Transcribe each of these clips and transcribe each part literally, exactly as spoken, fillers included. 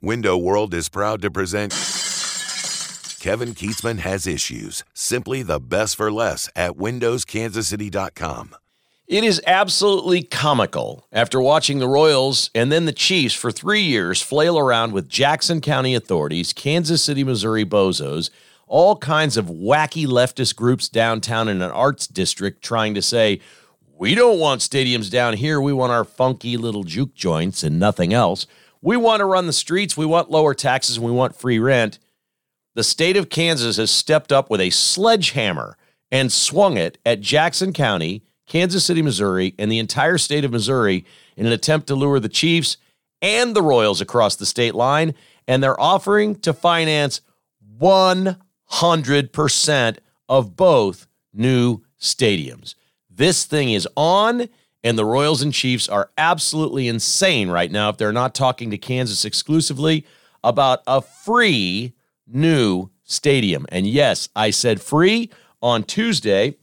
Window World is proud to present Kevin Keatsman Has Issues. Simply the best for less at windows kansas city dot com. It is absolutely comical after watching the Royals and then the Chiefs for three years flail around with Jackson County authorities, Kansas City, Missouri bozos, all kinds of wacky leftist groups downtown in an arts district trying to say, we don't want stadiums down here. We want our funky little juke joints and nothing else. We want to run the streets. We want lower taxes and we want free rent. The state of Kansas has stepped up with a sledgehammer and swung it at Jackson County, Kansas City, Missouri, and the entire state of Missouri in an attempt to lure the Chiefs and the Royals across the state line. And they're offering to finance one hundred percent of both new stadiums. This thing is on, and the Royals and Chiefs are absolutely insane right now if they're not talking to Kansas exclusively about a free new stadium. And yes, I said free. On Tuesday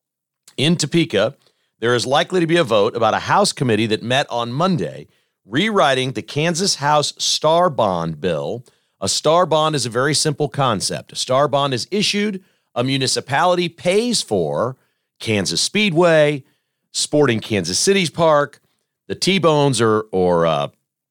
in Topeka, there is likely to be a vote about a House committee that met on Monday rewriting the Kansas House Star Bond bill. A star bond is a very simple concept. A star bond is issued, a municipality pays for Kansas Speedway, Sporting Kansas City's Park, the T-Bones or, or uh,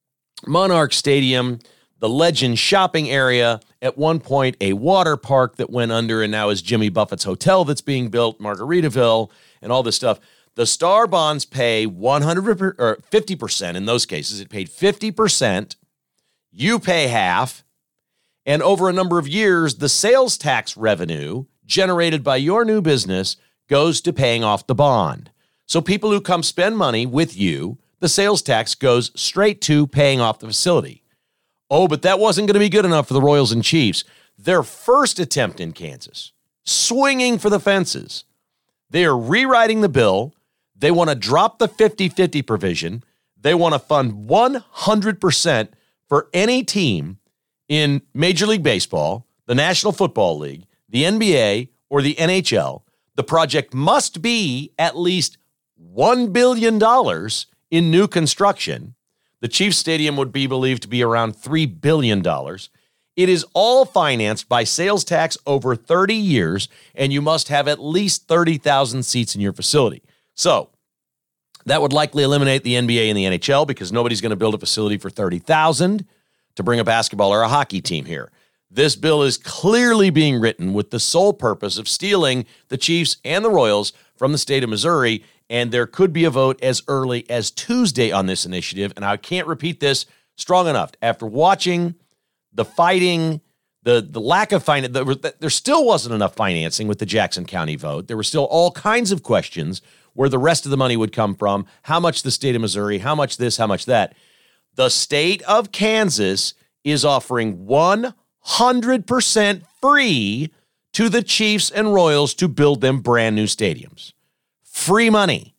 Monarch Stadium, the Legend shopping area, at one point a water park that went under and now is Jimmy Buffett's hotel that's being built, Margaritaville, and all this stuff. The star bonds pay one hundred or fifty percent in those cases. It paid fifty percent. You pay half. And over a number of years, the sales tax revenue generated by your new business goes to paying off the bond. So people who come spend money with you, the sales tax goes straight to paying off the facility. Oh, but that wasn't going to be good enough for the Royals and Chiefs. Their first attempt in Kansas, swinging for the fences. They are rewriting the bill. They want to drop the fifty-fifty provision. They want to fund one hundred percent for any team in Major League Baseball, the National Football League, the N B A, or the N H L. The project must be at least one billion dollars in new construction. The Chiefs Stadium would be believed to be around three billion dollars. It is all financed by sales tax over thirty years, and you must have at least thirty thousand seats in your facility. So that would likely eliminate the N B A and the N H L because nobody's going to build a facility for thirty thousand to bring a basketball or a hockey team here. This bill is clearly being written with the sole purpose of stealing the Chiefs and the Royals from the state of Missouri, and there could be a vote as early as Tuesday on this initiative, and I can't repeat this strong enough. After watching the fighting, the, the lack of finance, the, there still wasn't enough financing with the Jackson County vote. There were still all kinds of questions where the rest of the money would come from, how much the state of Missouri, how much this, how much that. The state of Kansas is offering one hundred percent free to the Chiefs and Royals to build them brand new stadiums. Free money.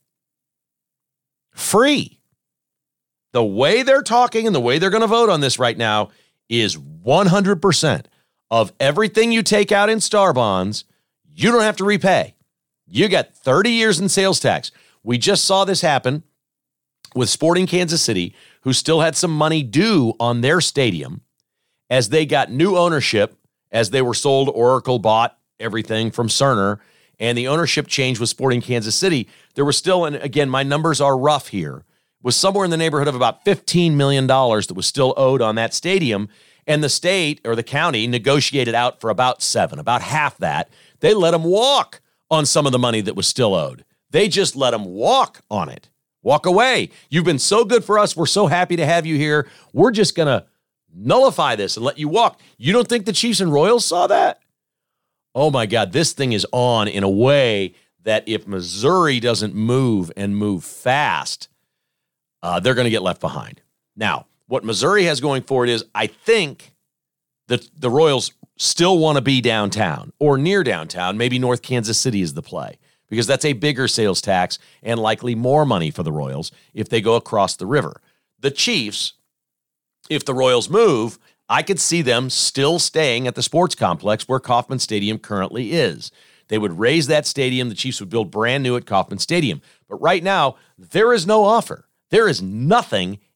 Free. The way they're talking and the way they're going to vote on this right now is one hundred percent of everything you take out in star bonds, you don't have to repay. You got thirty years in sales tax. We just saw this happen with Sporting Kansas City, who still had some money due on their stadium as they got new ownership, as they were sold. Oracle bought everything from Cerner, and the ownership change with Sporting Kansas City. There was still, and again, my numbers are rough here, was somewhere in the neighborhood of about fifteen million dollars that was still owed on that stadium, and the state or the county negotiated out for about seven, about half that. They let them walk on some of the money that was still owed. They just let them walk on it. Walk away. You've been so good for us. We're so happy to have you here. We're just going to nullify this and let you walk. You don't think the Chiefs and Royals saw that? Oh my God, this thing is on in a way that if Missouri doesn't move and move fast, uh, they're going to get left behind. Now, what Missouri has going for it is, I think that the Royals still want to be downtown or near downtown. Maybe North Kansas City is the play, because that's a bigger sales tax and likely more money for the Royals if they go across the river. The Chiefs, if the Royals move, I could see them still staying at the sports complex where Kauffman Stadium currently is. They would raise that stadium. The Chiefs would build brand new at Kauffman Stadium. But right now, there is no offer. There is nothing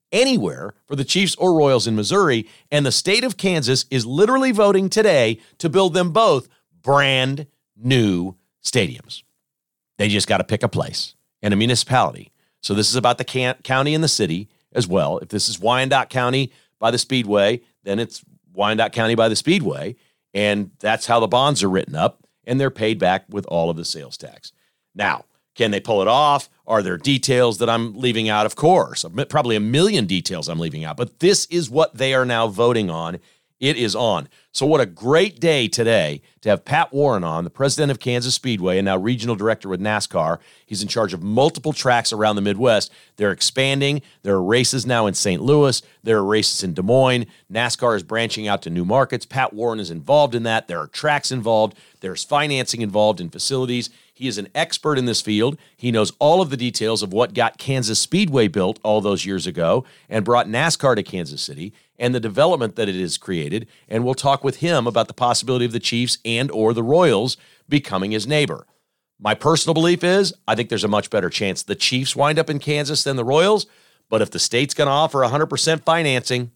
anywhere for the Chiefs or Royals in Missouri, and the state of Kansas is literally voting today to build them both brand new stadiums. They just got to pick a place and a municipality. So this is about the can- county and the city as well. If this is Wyandotte County by the Speedway, then it's Wyandotte County by the Speedway, and that's how the bonds are written up, and they're paid back with all of the sales tax. Now, can they pull it off? Are there details that I'm leaving out? Of course. Probably a million details I'm leaving out. But this is what they are now voting on. It is on. So what a great day today to have Pat Warren on, the president of Kansas Speedway and now regional director with NASCAR. He's in charge of multiple tracks around the Midwest. They're expanding. There are races now in Saint Louis. There are races in Des Moines. NASCAR is branching out to new markets. Pat Warren is involved in that. There are tracks involved. There's financing involved in facilities. He is an expert in this field. He knows all of the details of what got Kansas Speedway built all those years ago and brought NASCAR to Kansas City and the development that it has created. And we'll talk with him about the possibility of the Chiefs and or the Royals becoming his neighbor. My personal belief is I think there's a much better chance the Chiefs wind up in Kansas than the Royals. But if the state's going to offer one hundred percent financing,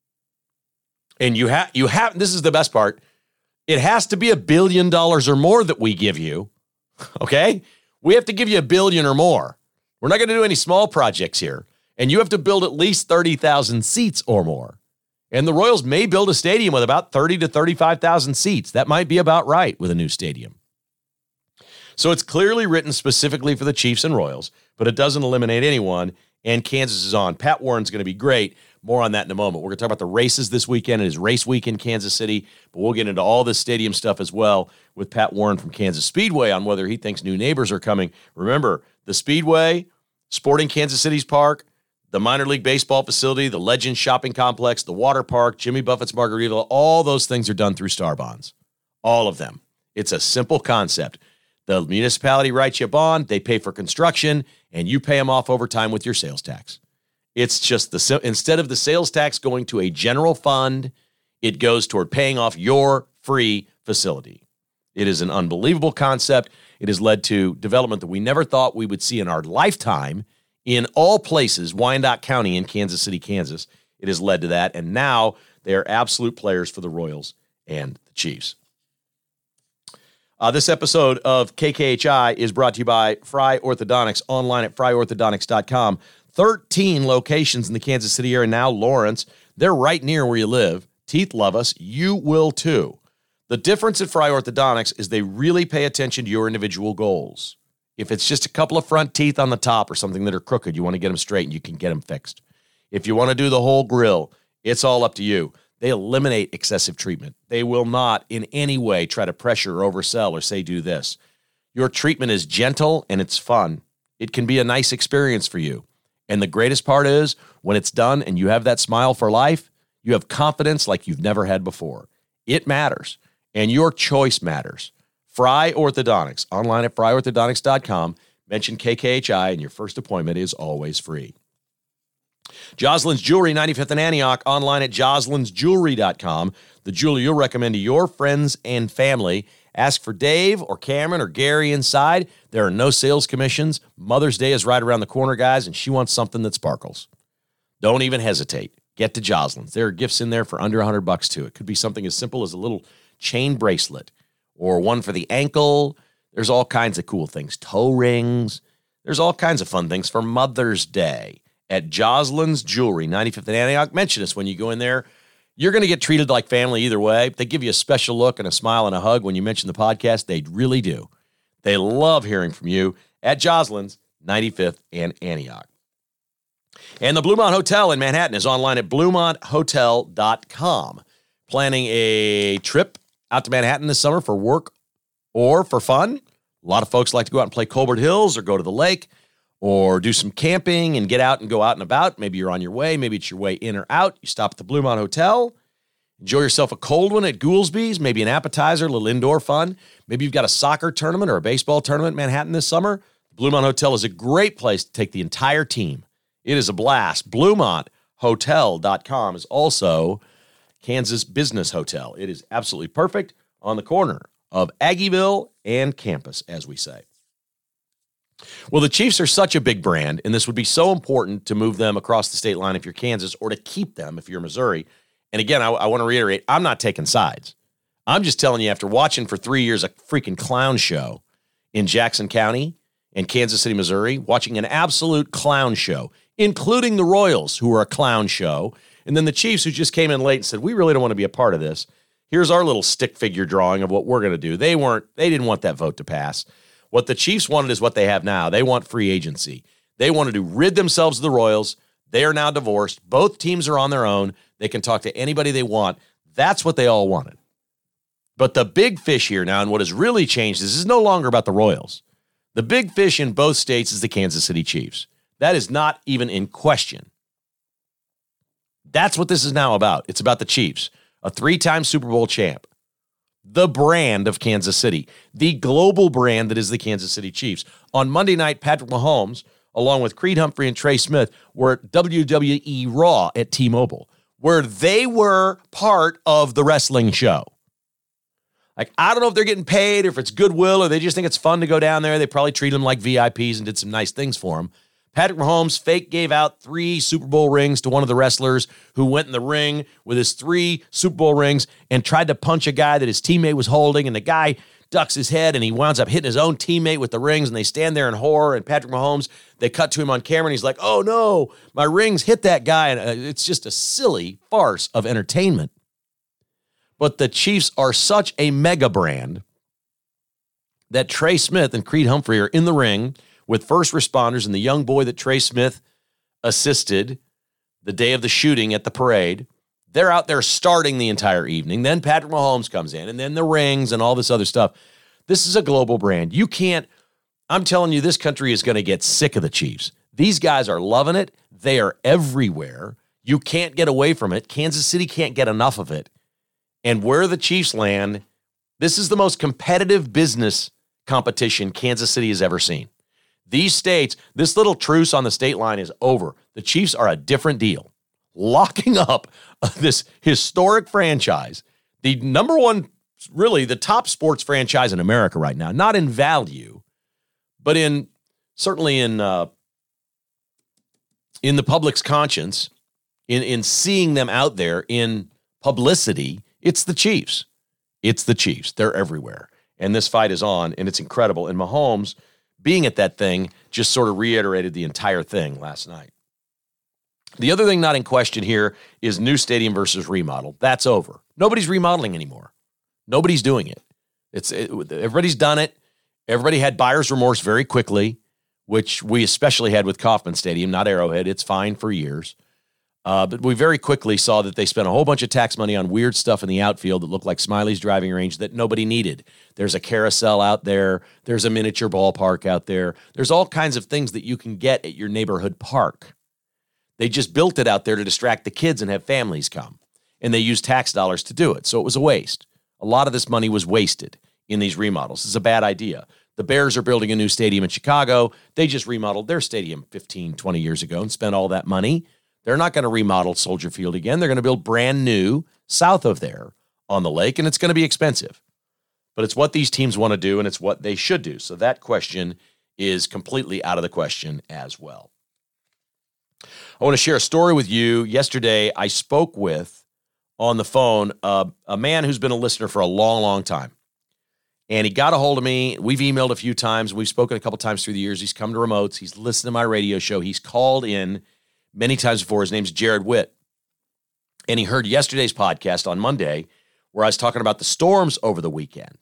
and you have, you have, this is the best part, it has to be a billion dollars or more that we give you. Okay? We have to give you a billion or more. We're not going to do any small projects here. And you have to build at least thirty thousand seats or more. And the Royals may build a stadium with about thirty to thirty-five thousand seats. That might be about right with a new stadium. So it's clearly written specifically for the Chiefs and Royals, but it doesn't eliminate anyone. And Kansas is on. Pat Warren's going to be great. More on that in a moment. We're going to talk about the races this weekend. It is race week in Kansas City, but we'll get into all this stadium stuff as well with Pat Warren from Kansas Speedway on whether he thinks new neighbors are coming. Remember, the Speedway, Sporting Kansas City's Park, the minor league baseball facility, the Legends shopping complex, the water park, Jimmy Buffett's Margaritaville, all those things are done through Star Bonds. All of them. It's a simple concept. The municipality writes you a bond, they pay for construction, and you pay them off over time with your sales tax. It's just the instead of the sales tax going to a general fund, it goes toward paying off your free facility. It is an unbelievable concept. It has led to development that we never thought we would see in our lifetime in all places, Wyandotte County in Kansas City, Kansas. It has led to that, and now they are absolute players for the Royals and the Chiefs. Uh, this episode of K K H I is brought to you by Fry Orthodontics, online at fry orthodontics dot com. thirteen locations in the Kansas City area now. Lawrence, they're right near where you live. Teeth love us. You will too. The difference at Fry Orthodontics is they really pay attention to your individual goals. If it's just a couple of front teeth on the top or something that are crooked, you want to get them straight and you can get them fixed. If you want to do the whole grill, it's all up to you. They eliminate excessive treatment. They will not in any way try to pressure or oversell or say do this. Your treatment is gentle and it's fun. It can be a nice experience for you. And the greatest part is when it's done and you have that smile for life, you have confidence like you've never had before. It matters. And your choice matters. Fry Orthodontics, online at fry orthodontics dot com. Mention K K H I and your first appointment is always free. Jocelyn's Jewelry, ninety-fifth and Antioch, online at jocelyn's jewelry dot com. The jewelry you'll recommend to your friends and family. Ask for Dave or Cameron or Gary inside. There are no sales commissions. Mother's Day is right around the corner, guys, and she wants something that sparkles. Don't even hesitate. Get to Jocelyn's. There are gifts in there for under one hundred bucks too. It could be something as simple as a little chain bracelet or one for the ankle. There's all kinds of cool things. Toe rings. There's all kinds of fun things for Mother's Day at Jocelyn's Jewelry, ninety-fifth and Antioch. Mention us when you go in there. You're going to get treated like family either way. They give you a special look and a smile and a hug when you mention the podcast. They really do. They love hearing from you at Jocelyn's, ninety-fifth and Antioch. And the Bluemont Hotel in Manhattan is online at bluemont hotel dot com. Planning a trip out to Manhattan this summer for work or for fun. A lot of folks like to go out and play Colbert Hills or go to the lake or do some camping and get out and go out and about. Maybe you're on your way. Maybe it's your way in or out. You stop at the Bluemont Hotel. Enjoy yourself a cold one at Goolsby's, maybe an appetizer, a little indoor fun. Maybe you've got a soccer tournament or a baseball tournament in Manhattan this summer. The Bluemont Hotel is a great place to take the entire team. It is a blast. bluemont hotel dot com is also Kansas Business Hotel. It is absolutely perfect on the corner of Aggieville and Campus, as we say. Well, the Chiefs are such a big brand, and this would be so important to move them across the state line if you're Kansas, or to keep them if you're Missouri. And again, I, I want to reiterate, I'm not taking sides. I'm just telling you, after watching for three years a freaking clown show in Jackson County and Kansas City, Missouri, watching an absolute clown show, including the Royals, who are a clown show, and then the Chiefs, who just came in late and said, we really don't want to be a part of this. Here's our little stick figure drawing of what we're going to do. They weren't, they didn't want that vote to pass. What the Chiefs wanted is what they have now. They want free agency. They wanted to rid themselves of the Royals. They are now divorced. Both teams are on their own. They can talk to anybody they want. That's what they all wanted. But the big fish here now, and what has really changed, is this is no longer about the Royals. The big fish in both states is the Kansas City Chiefs. That is not even in question. That's what this is now about. It's about the Chiefs, a three-time Super Bowl champ, the brand of Kansas City, the global brand that is the Kansas City Chiefs. On Monday night, Patrick Mahomes, along with Creed Humphrey and Trey Smith, were at W W E Raw at T-Mobile, where they were part of the wrestling show. Like, I don't know if they're getting paid or if it's goodwill or they just think it's fun to go down there. They probably treat them like V I Ps and did some nice things for them. Patrick Mahomes fake gave out three Super Bowl rings to one of the wrestlers who went in the ring with his three Super Bowl rings and tried to punch a guy that his teammate was holding, and the guy ducks his head and he winds up hitting his own teammate with the rings, and they stand there in horror, and Patrick Mahomes, they cut to him on camera and he's like, oh no, my rings hit that guy, and it's just a silly farce of entertainment. But the Chiefs are such a mega brand that Trey Smith and Creed Humphrey are in the ring with first responders and the young boy that Trey Smith assisted the day of the shooting at the parade. They're out there starting the entire evening. Then Patrick Mahomes comes in, and then the rings and all this other stuff. This is a global brand. You can't, I'm telling you, this country is going to get sick of the Chiefs. These guys are loving it. They are everywhere. You can't get away from it. Kansas City can't get enough of it. And where the Chiefs land, this is the most competitive business competition Kansas City has ever seen. These states, this little truce on the state line is over. The Chiefs are a different deal. Locking up this historic franchise, the number one, really the top sports franchise in America right now, not in value, but in certainly in uh, in the public's conscience, in, in seeing them out there in publicity. It's the Chiefs. It's the Chiefs. They're everywhere. And this fight is on, and it's incredible. And Mahomes, being at that thing, just sort of reiterated the entire thing last night. The other thing not in question here is new stadium versus remodel. That's over. Nobody's remodeling anymore. Nobody's doing it. It's it, everybody's done it. Everybody had buyer's remorse very quickly, which we especially had with Kauffman Stadium, not Arrowhead. It's fine for years. Uh, but we very quickly saw that they spent a whole bunch of tax money on weird stuff in the outfield that looked like Smiley's driving range that nobody needed. There's a carousel out there. There's a miniature ballpark out there. There's all kinds of things that you can get at your neighborhood park. They just built it out there to distract the kids and have families come. And they used tax dollars to do it. So it was a waste. A lot of this money was wasted in these remodels. It's a bad idea. The Bears are building a new stadium in Chicago. They just remodeled their stadium fifteen, twenty years ago and spent all that money. They're not going to remodel Soldier Field again. They're going to build brand new south of there on the lake, and it's going to be expensive. But it's what these teams want to do, and it's what they should do. So that question is completely out of the question as well. I want to share a story with you. Yesterday, I spoke with, on the phone, uh, a man who's been a listener for a long, long time. And he got a hold of me. We've emailed a few times. We've spoken a couple times through the years. He's come to remotes. He's listened to my radio show. He's called in many times before. His name's Jared Witt. And he heard yesterday's podcast on Monday where I was talking about the storms over the weekend.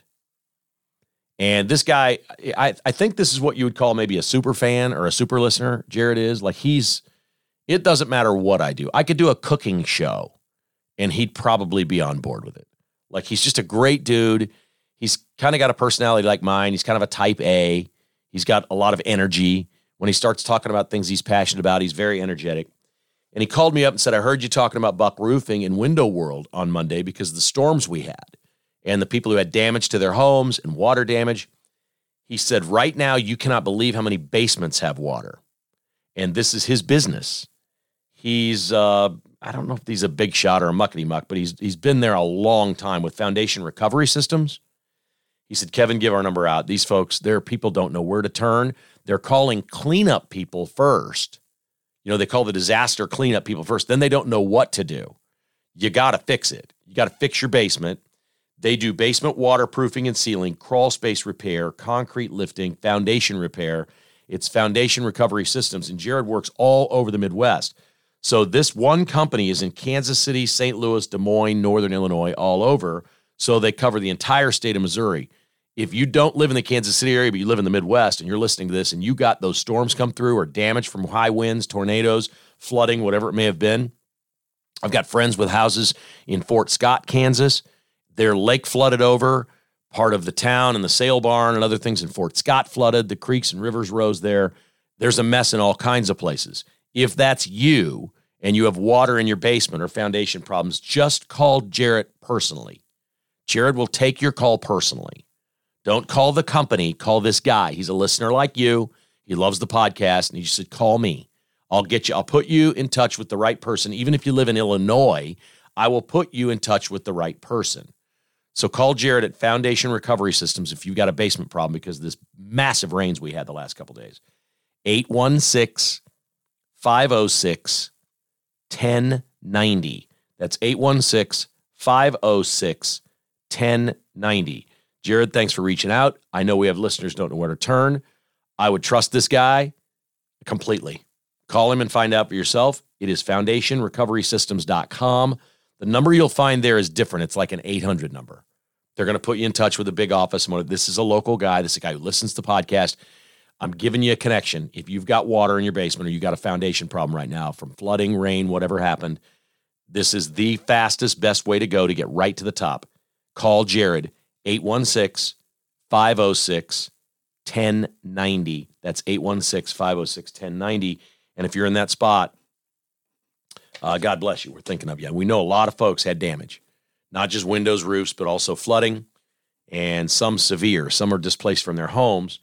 And this guy, I, I think this is what you would call maybe a super fan or a super listener. Jared is. Like he's, it doesn't matter what I do. I could do a cooking show and he'd probably be on board with it. Like he's just a great dude. He's kind of got a personality like mine. He's kind of a type A. He's got a lot of energy. When he starts talking about things he's passionate about, he's very energetic. And he called me up and said, I heard you talking about Buck Roofing and Window World on Monday because of the storms we had and the people who had damage to their homes and water damage. He said, right now, you cannot believe how many basements have water. And this is his business. He's, uh, I don't know if he's a big shot or a muckety muck, but he's he's been there a long time with Foundation Recovery Systems. He said, Kevin, give our number out. These folks, their people don't know where to turn. They're calling cleanup people first. You know, they call the disaster cleanup people first. Then they don't know what to do. You got to fix it. You got to fix your basement. They do basement waterproofing and sealing, crawl space repair, concrete lifting, foundation repair. It's Foundation Recovery Systems, and Jared works all over the Midwest. So this one company is in Kansas City, Saint Louis, Des Moines, Northern Illinois, all over. So they cover the entire state of Missouri. If you don't live in the Kansas City area, but you live in the Midwest and you're listening to this and you got those storms come through or damage from high winds, tornadoes, flooding, whatever it may have been, I've got friends with houses in Fort Scott, Kansas. Their lake flooded over, part of the town and the sale barn and other things in Fort Scott flooded. The creeks and rivers rose there. There's a mess in all kinds of places. If that's you and you have water in your basement or foundation problems, just call Jarrett personally. Jared will take your call personally. Don't call the company. Call this guy. He's a listener like you. He loves the podcast, and he said, call me. I'll get you. I'll put you in touch with the right person. Even if you live in Illinois, I will put you in touch with the right person. So call Jared at Foundation Recovery Systems if you've got a basement problem because of this massive rains we had the last couple days. eight one six, five oh six, one oh nine oh. That's eight one six, five oh six, one oh nine oh. Jared, thanks for reaching out. I know we have listeners who don't know where to turn. I would trust this guy completely. Call him and find out for yourself. It is foundation recovery systems dot com. The number you'll find there is different. It's like an eight hundred number. They're going to put you in touch with a big office. This is a local guy. This is a guy who listens to the podcast. I'm giving you a connection. If you've got water in your basement or you've got a foundation problem right now from flooding, rain, whatever happened, this is the fastest, best way to go to get right to the top. Call Jared, eight one six, five oh six, one oh nine oh. That's eight one six, five oh six, one oh nine oh. And if you're in that spot, uh, God bless you. We're thinking of you. We know a lot of folks had damage, not just windows, roofs, but also flooding, and some severe. Some are displaced from their homes.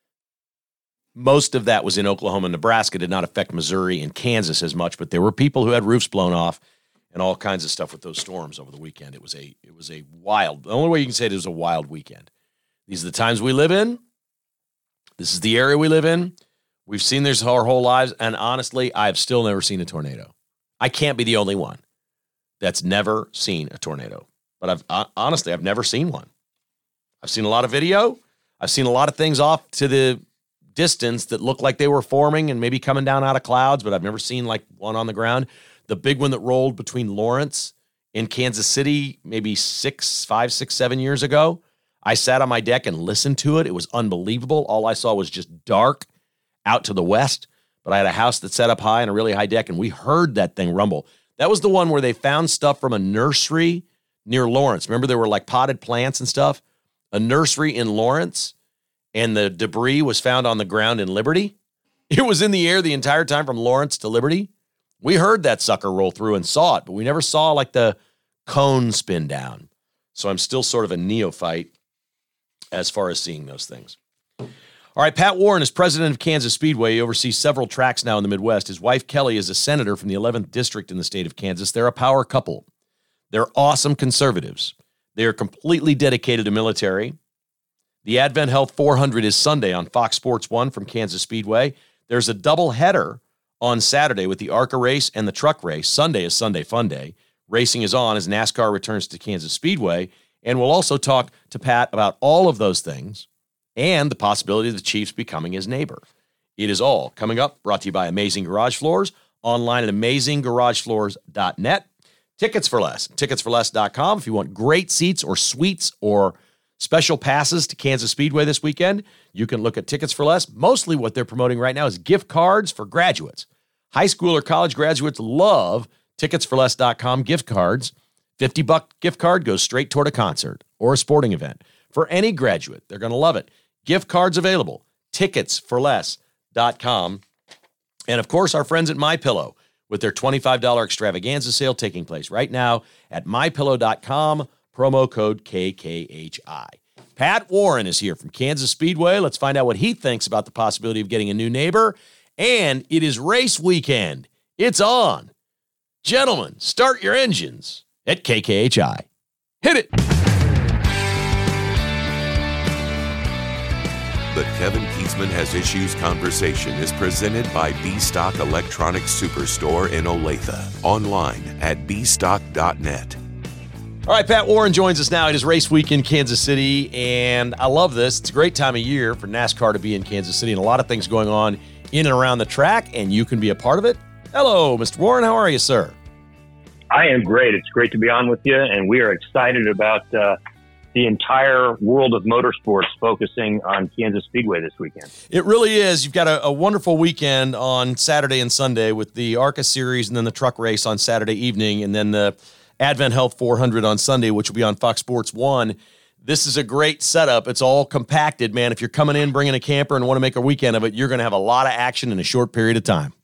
Most of that was in Oklahoma and Nebraska. It did not affect Missouri and Kansas as much, but there were people who had roofs blown off and all kinds of stuff with those storms over the weekend. It was a it was a wild, the only way you can say it is a wild weekend. These are the times we live in. This is the area we live in. We've seen this our whole lives, and honestly, I've still never seen a tornado. I can't be the only one that's never seen a tornado. But I've uh, honestly, I've never seen one. I've seen a lot of video. I've seen a lot of things off to the distance that look like they were forming and maybe coming down out of clouds, but I've never seen like one on the ground. The big one that rolled between Lawrence and Kansas City maybe six, five, six, seven years ago, I sat on my deck and listened to it. It was unbelievable. All I saw was just dark out to the west, but I had a house that set up high and a really high deck, and we heard that thing rumble. That was the one where they found stuff from a nursery near Lawrence. Remember, there were like potted plants and stuff? A nursery in Lawrence, and the debris was found on the ground in Liberty. It was in the air the entire time from Lawrence to Liberty. We heard that sucker roll through and saw it, but we never saw like the cone spin down. So I'm still sort of a neophyte as far as seeing those things. All right, Pat Warren is president of Kansas Speedway. He oversees several tracks now in the Midwest. His wife, Kelly, is a senator from the eleventh District in the state of Kansas. They're a power couple. They're awesome conservatives. They are completely dedicated to military. The Advent Health four hundred is Sunday on Fox Sports one from Kansas Speedway. There's a double header on Saturday with the ARCA race and the truck race. Sunday is Sunday Fun Day. Racing is on as NASCAR returns to Kansas Speedway. And we'll also talk to Pat about all of those things and the possibility of the Chiefs becoming his neighbor. It is all coming up, brought to you by Amazing Garage Floors, online at amazing garage floors dot net. Tickets for Less, tickets for less dot com. If you want great seats or suites or special passes to Kansas Speedway this weekend, you can look at Tickets for Less. Mostly what they're promoting right now is gift cards for graduates. High school or college graduates love tickets for less dot com gift cards. fifty buck gift card goes straight toward a concert or a sporting event. For any graduate, they're going to love it. Gift cards available, tickets for less dot com. And of course, our friends at MyPillow with their twenty-five dollars extravaganza sale taking place right now at my pillow dot com, promo code K K H I. Pat Warren is here from Kansas Speedway. Let's find out what he thinks about the possibility of getting a new neighbor. And it is race weekend. It's on. Gentlemen, start your engines at K K H I. Hit it. The Kevin Keatsman Has Issues conversation is presented by B-Stock Electronics Superstore in Olathe. Online at b stock dot net. All right, Pat Warren joins us now. It is race week in Kansas City, and I love this. It's a great time of year for NASCAR to be in Kansas City, and a lot of things going on in and around the track, and you can be a part of it. Hello, Mister Warren. How are you, sir? I am great. It's great to be on with you, and we are excited about uh, the entire world of motorsports focusing on Kansas Speedway this weekend. It really is. You've got a, a wonderful weekend on Saturday and Sunday with the ARCA Series and then the truck race on Saturday evening, and then the Advent Health four hundred on Sunday, which will be on Fox Sports one. This is a great setup. It's all compacted, man. If you're coming in, bringing a camper and want to make a weekend of it, you're going to have a lot of action in a short period of time.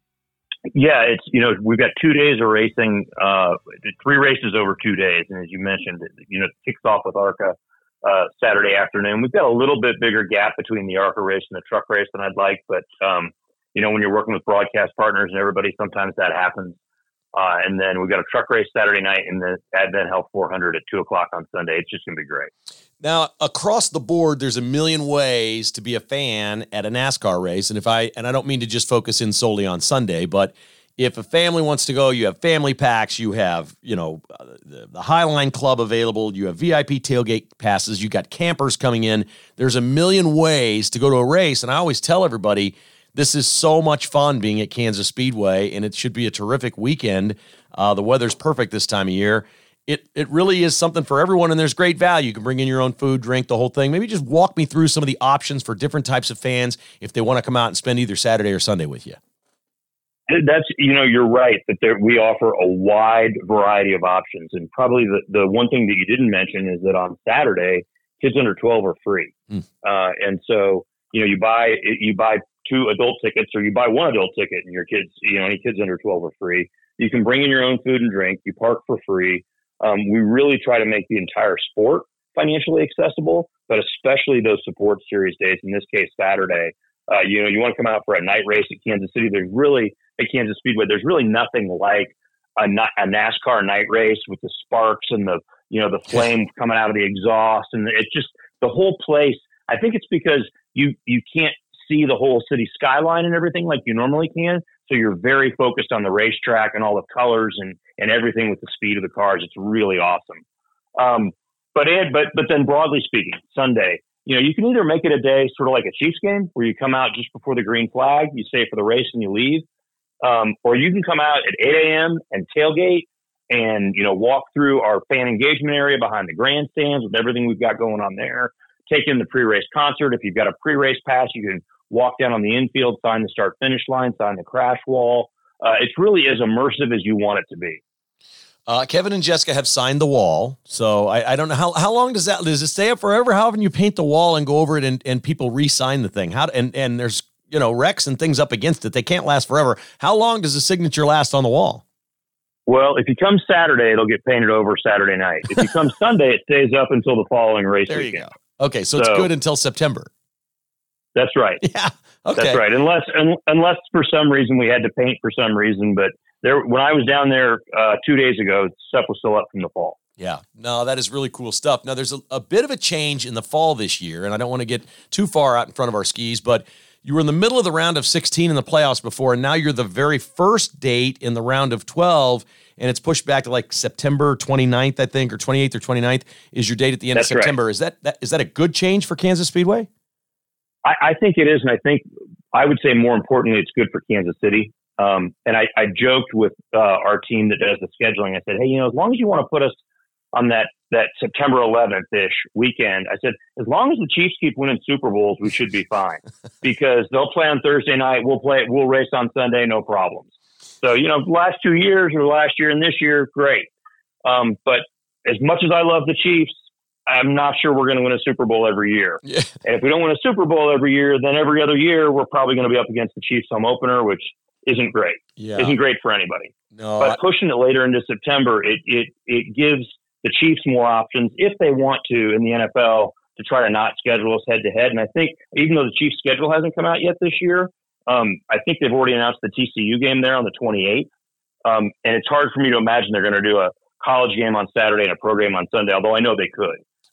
Yeah, it's, you know, we've got two days of racing, uh, three races over two days. And as you mentioned, you know, it kicks off with ARCA uh, Saturday afternoon. We've got a little bit bigger gap between the ARCA race and the truck race than I'd like. But, um, you know, when you're working with broadcast partners and everybody, sometimes that happens. Uh, and then we've got a truck race Saturday night and the Advent Health four hundred at two o'clock on Sunday. It's just going to be great. Now, across the board, there's a million ways to be a fan at a NASCAR race. And if I, and I don't mean to just focus in solely on Sunday, but if a family wants to go, you have family packs, you have, you know, the, the Highline Club available, you have V I P tailgate passes, you got campers coming in. There's a million ways to go to a race. And I always tell everybody, this is so much fun being at Kansas Speedway, and it should be a terrific weekend. Uh, the weather's perfect this time of year. It it really is something for everyone, and there's great value. You can bring in your own food, drink, the whole thing. Maybe just walk me through some of the options for different types of fans if they want to come out and spend either Saturday or Sunday with you. That's, you know, you're right that there, we offer a wide variety of options. And probably the, the one thing that you didn't mention is that on Saturday, kids under twelve are free. Mm. Uh, and so, you know, you buy, you buy two adult tickets or you buy one adult ticket and your kids, you know, any kids under twelve are free. You can bring in your own food and drink. You park for free. Um, we really try to make the entire sport financially accessible, but especially those support series days, in this case, Saturday. Uh, you know, you want to come out for a night race at Kansas City. There's really, at Kansas Speedway, there's really nothing like a, a NASCAR night race with the sparks and the, you know, the flame coming out of the exhaust. And it's just the whole place. I think it's because you, you can't see the whole city skyline and everything like you normally can. So you're very focused on the racetrack and all the colors and, and everything with the speed of the cars. It's really awesome. Um, but, Ed, but, but then broadly speaking, Sunday, you know, you can either make it a day sort of like a Chiefs game where you come out just before the green flag, you stay for the race and you leave. Um, or you can come out at eight a.m. and tailgate and, you know, walk through our fan engagement area behind the grandstands with everything we've got going on there. Take in the pre-race concert. If you've got a pre-race pass, you can walk down on the infield, sign the start-finish line, sign the crash wall. Uh, it's really as immersive as you want it to be. Uh, Kevin and Jessica have signed the wall, so I, I don't know how how long does that does it stay up forever? How often you paint the wall and go over it and, and people re-sign the thing? How and and there's you know wrecks and things up against it. They can't last forever. How long does the signature last on the wall? Well, if you come Saturday, it'll get painted over Saturday night. If you come Sunday, it stays up until the following race there weekend. You go. Okay, so, so it's good until September. That's right. Yeah. Okay. That's right. Unless un, unless for some reason we had to paint for some reason, but there when I was down there uh, two days ago, stuff was still up from the fall. Yeah. No, that is really cool stuff. Now, there's a, a bit of a change in the fall this year, and I don't want to get too far out in front of our skis, but you were in the middle of the round of sixteen in the playoffs before, and now you're the very first date in the round of twelve, and it's pushed back to like September twenty-ninth, I think, or twenty-eighth or twenty-ninth is your date at the end That's of September. Right. Is that, that is that a good change for Kansas Speedway? I, I think it is, and I think I would say more importantly, it's good for Kansas City. Um, and I, I joked with uh, our team that does the scheduling. I said, hey, you know, as long as you want to put us on that that September eleventh-ish weekend, I said, as long as the Chiefs keep winning Super Bowls, we should be fine because they'll play on Thursday night. We'll play. We'll race on Sunday, no problems. So, you know, last two years or last year and this year, great. Um, but as much as I love the Chiefs, I'm not sure we're going to win a Super Bowl every year. Yeah. And if we don't win a Super Bowl every year, then every other year we're probably going to be up against the Chiefs home opener, which isn't great. Yeah. Isn't great for anybody. No, but I- pushing it later into September, it it it gives the Chiefs more options if they want to in the N F L to try to not schedule us head to head. And I think even though the Chiefs schedule hasn't come out yet this year, um, I think they've already announced the T C U game there on the twenty-eighth. Um, and it's hard for me to imagine they're going to do a college game on Saturday and a pro game on Sunday, although I know they could.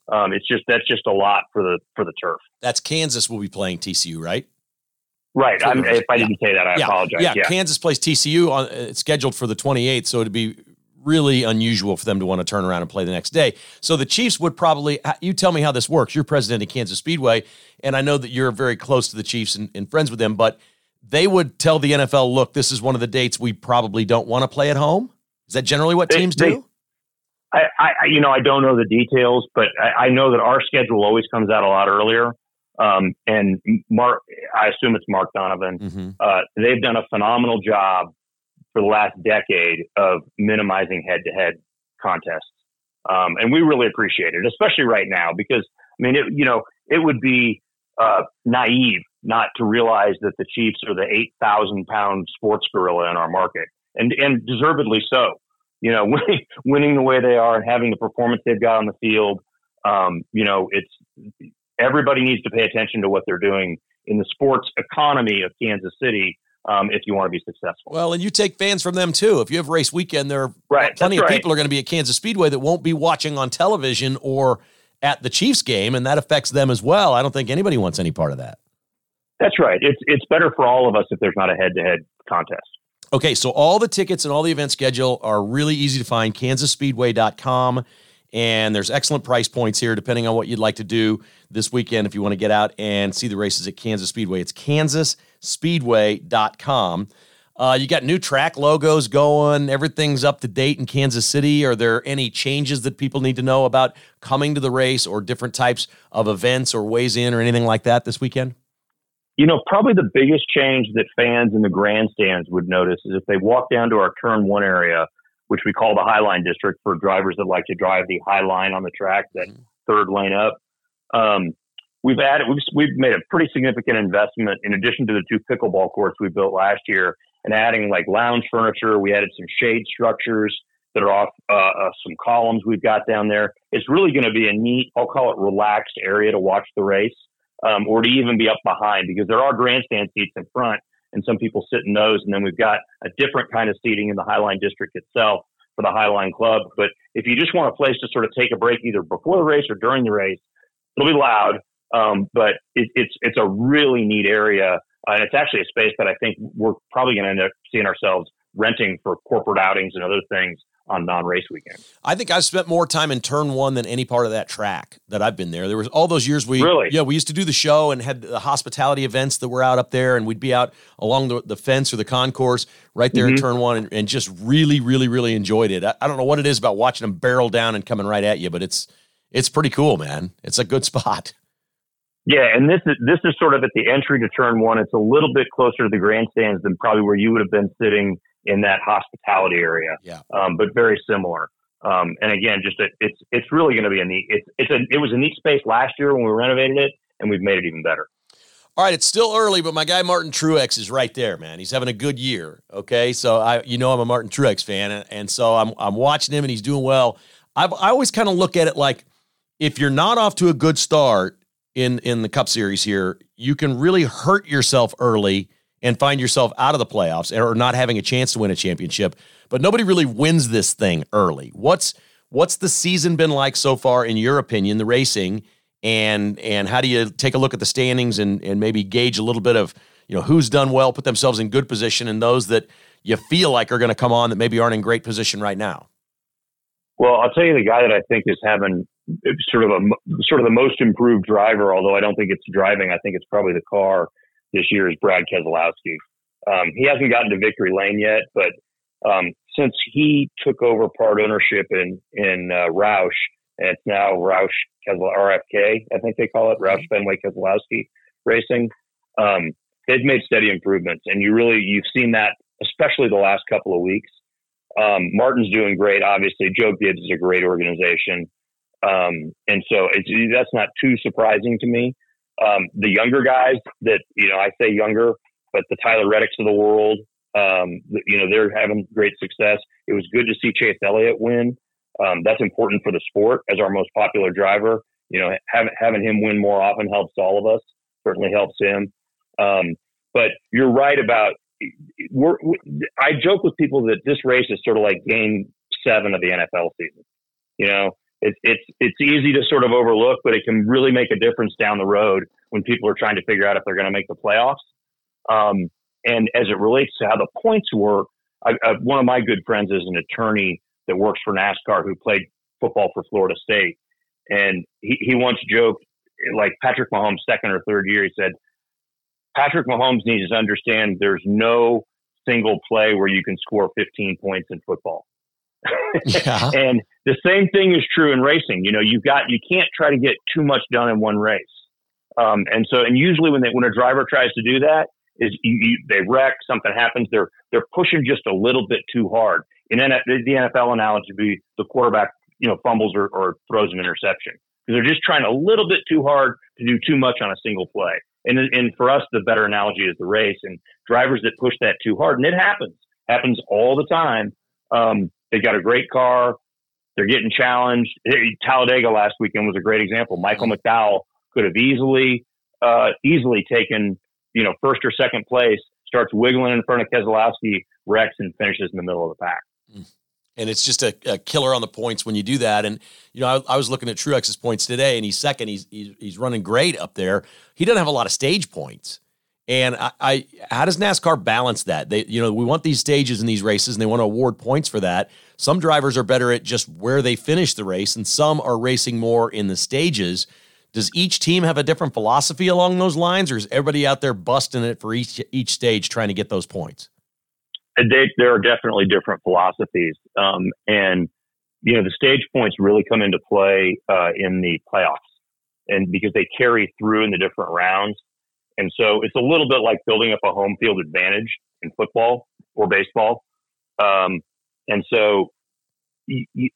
Um, it's just that's just a lot for the for the turf. That's Kansas will be playing T C U, right? Right. I'm, if I didn't yeah. say that, I yeah. apologize. Yeah. yeah, Kansas plays T C U on it's scheduled for the twenty-eighth, so it'd be really unusual for them to want to turn around and play the next day. So the Chiefs would probably, you tell me how this works. You're president of Kansas Speedway, and I know that you're very close to the Chiefs and, and friends with them, but they would tell the N F L, look, this is one of the dates we probably don't want to play at home. Is that generally what they, teams they, do? I, I, you know, I don't know the details, but I, I know that our schedule always comes out a lot earlier. Um, and Mark, I assume it's Mark Donovan. Mm-hmm. Uh, they've done a phenomenal job for the last decade of minimizing head-to-head contests. Um, and we really appreciate it, especially right now, because I mean, it, you know, it would be uh, naive not to realize that the Chiefs are the eight thousand pound sports gorilla in our market, and, and deservedly so. You know, winning, winning the way they are and having the performance they've got on the field. Um, you know, it's, everybody needs to pay attention to what they're doing in the sports economy of Kansas City um, if you want to be successful. Well, and you take fans from them too. If you have race weekend, there are right, plenty of right. people are going to be at Kansas Speedway that won't be watching on television or at the Chiefs game, and that affects them as well. I don't think anybody wants any part of that. That's right. It's it's better for all of us if there's not a head-to-head contest. Okay, so all the tickets and all the event schedule are really easy to find, kansas speedway dot com. And there's excellent price points here, depending on what you'd like to do this weekend if you want to get out and see the races at Kansas Speedway. It's kansas speedway dot com. Uh, you got new track logos going. Everything's up to date in Kansas City. Are there any changes that people need to know about coming to the race or different types of events or ways in or anything like that this weekend? You know, probably the biggest change that fans in the grandstands would notice is if they walk down to our turn one area, which we call the Highline District for drivers that like to drive the high line on the track, that third lane up. Um, we've added, we've, we've made a pretty significant investment in addition to the two pickleball courts we built last year and adding like lounge furniture. We added some shade structures that are off uh, uh, some columns we've got down there. It's really going to be a neat, I'll call it relaxed area to watch the race um, or to even be up behind because there are grandstand seats in front. And some people sit in those. And then we've got a different kind of seating in the Highline District itself for the Highline Club. But if you just want a place to sort of take a break either before the race or during the race, it'll be loud. Um, but it, it's it's a really neat area. Uh, and it's actually a space that I think we're probably going to end up seeing ourselves renting for corporate outings and other things on non-race weekends. I think I've spent more time in turn one than any part of that track that I've been there. There was all those years we, really? yeah, we used to do the show and had the hospitality events that were out up there, and we'd be out along the, the fence or the concourse right there mm-hmm. in turn one, and, and just really, really, really enjoyed it. I, I don't know what it is about watching them barrel down and coming right at you, but it's it's pretty cool, man. It's a good spot. Yeah, and this is this is sort of at the entry to turn one. It's a little bit closer to the grandstands than probably where you would have been sitting in that hospitality area, yeah. um, but very similar. Um, and again, just a, it's it's really going to be a neat. It's it's a it was a neat space last year when we renovated it, and we've made it even better. All right, it's still early, but my guy Martin Truex is right there, man. He's having a good year. Okay, so I you know I'm a Martin Truex fan, and, and so I'm I'm watching him, and he's doing well. I've, I always kind of look at it like if you're not off to a good start in in the Cup Series here, you can really hurt yourself early and find yourself out of the playoffs or not having a chance to win a championship. But nobody really wins this thing early. What's what's the season been like so far, in your opinion, the racing, and and how do you take a look at the standings and, and maybe gauge a little bit of, you know, who's done well, put themselves in good position, and those that you feel like are going to come on that maybe aren't in great position right now? Well, I'll tell you the guy that I think is having sort of a sort of the most improved driver, although I don't think it's driving. I think it's probably the car this year, is Brad Keselowski. Um, he hasn't gotten to victory lane yet, but um, since he took over part ownership in in uh, Roush, and it's now Roush Kesel R F K, I think they call it, Roush Fenway Keselowski Racing. Um, they've made steady improvements, and you really you've seen that, especially the last couple of weeks. Um, Martin's doing great. Obviously, Joe Gibbs is a great organization, um, and so it's, that's not too surprising to me. Um, the younger guys that, you know, I say younger, but the Tyler Reddicks of the world, um, you know, they're having great success. It was good to see Chase Elliott win. Um, that's important for the sport as our most popular driver. You know, having, having him win more often helps all of us, certainly helps him. Um, but you're right about, we're, we, I joke with people that this race is sort of like game seven of the N F L season. You know, It's it's it's easy to sort of overlook, but it can really make a difference down the road when people are trying to figure out if they're going to make the playoffs. Um, and as it relates to how the points work, I, I, one of my good friends is an attorney that works for NASCAR who played football for Florida State, and he, he once joked, like Patrick Mahomes' second or third year, he said, Patrick Mahomes needs to understand there's no single play where you can score fifteen points in football. Yeah. And the same thing is true in racing. You know, you've got, you can't try to get too much done in one race. Um, and so, and usually when they, when a driver tries to do that, is you, you, they wreck, something happens, they're, they're pushing just a little bit too hard. In N F, the N F L analogy would be the quarterback, you know, fumbles or, or throws an interception. Because they're just trying a little bit too hard to do too much on a single play. And, and for us, the better analogy is the race, and drivers that push that too hard. And it happens, happens all the time. Um, They got a great car. They're getting challenged. Talladega last weekend was a great example. Michael McDowell could have easily, uh, easily taken, you know, first or second place, starts wiggling in front of Keselowski, wrecks, and finishes in the middle of the pack. And it's just a, a killer on the points when you do that. And, you know, I, I was looking at Truex's points today, and he's second. He's, he's he's running great up there. He doesn't have a lot of stage points. And I, I, how does NASCAR balance that? They, you know, we want these stages in these races, and they want to award points for that. Some drivers are better at just where they finish the race, and some are racing more in the stages. Does each team have a different philosophy along those lines, or is everybody out there busting it for each each stage trying to get those points? They, there are definitely different philosophies, um, and you know the stage points really come into play uh, in the playoffs, and because they carry through in the different rounds. And so it's a little bit like building up a home field advantage in football or baseball. Um, and so you, you,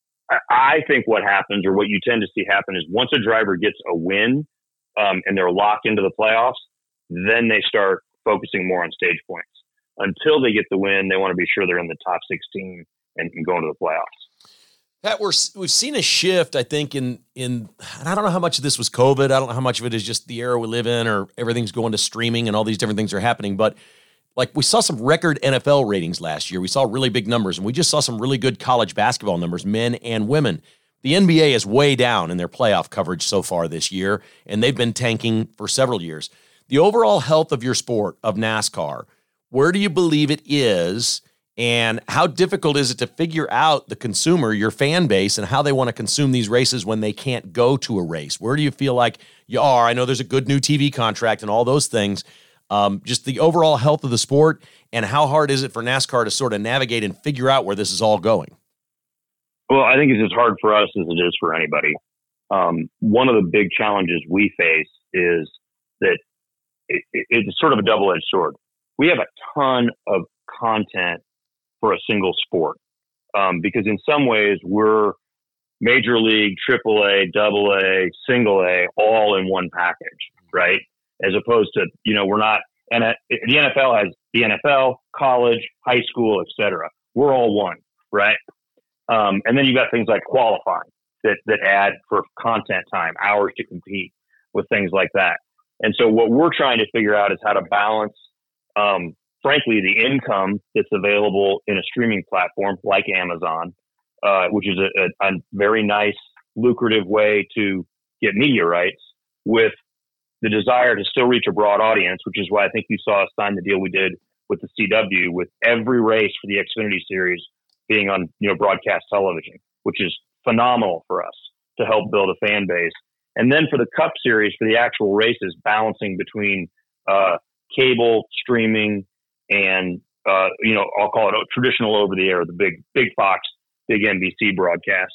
I think what happens, or what you tend to see happen, is once a driver gets a win um, and they're locked into the playoffs, then they start focusing more on stage points. Until they get the win, they want to be sure they're in the top sixteen and can go into the playoffs. Pat, we're, we've seen a shift, I think, in, in, and I don't know how much of this was COVID. I don't know how much of it is just the era we live in, or everything's going to streaming and all these different things are happening. But like, we saw some record N F L ratings last year. We saw really big numbers, and we just saw some really good college basketball numbers, men and women. The N B A is way down in their playoff coverage so far this year, and they've been tanking for several years. The overall health of your sport, of NASCAR, where do you believe it is? And how difficult is it to figure out the consumer, your fan base, and how they want to consume these races when they can't go to a race? Where do you feel like you are? I know there's a good new T V contract and all those things. Um, just the overall health of the sport, and how hard is it for NASCAR to sort of navigate and figure out where this is all going? Well, I think it's as hard for us as it is for anybody. Um, one of the big challenges we face is that it, it, it's sort of a double-edged sword. We have a ton of content for a single sport, um, because in some ways we're major league, triple A, double A, single A, all in one package, right? As opposed to, you know, we're not, and the N F L has the N F L, college, high school, et cetera. We're all one, right? Um, and then you've got things like qualifying that, that add for content time, hours to compete with things like that. And so what we're trying to figure out is how to balance, um, frankly, the income that's available in a streaming platform like Amazon, uh, which is a, a, a very nice, lucrative way to get media rights, with the desire to still reach a broad audience, which is why I think you saw us sign the deal we did with the C W, with every race for the Xfinity Series being on, you know, broadcast television, which is phenomenal for us to help build a fan base. And then for the Cup Series, for the actual races, balancing between uh, cable, streaming, and, uh, you know, I'll call it a traditional over the air, the big, big Fox, big N B C broadcasts.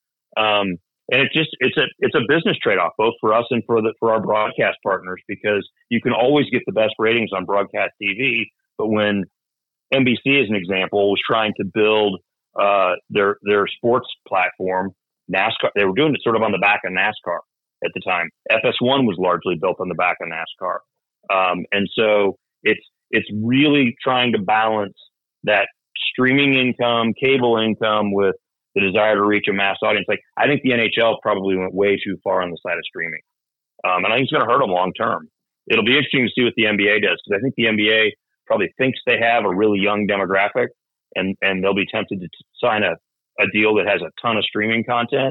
Um, and it's just, it's a, it's a business trade-off, both for us and for the, for our broadcast partners, because you can always get the best ratings on broadcast T V. But when N B C, as an example, was trying to build, uh, their, their sports platform, NASCAR, they were doing it sort of on the back of NASCAR at the time. F S one was largely built on the back of NASCAR. Um, and so it's, it's really trying to balance that streaming income, cable income, with the desire to reach a mass audience. Like, I think the N H L probably went way too far on the side of streaming. Um, and I think it's going to hurt them long term. It'll be interesting to see what the N B A does, because I think the N B A probably thinks they have a really young demographic, and, and they'll be tempted to sign a, a deal that has a ton of streaming content.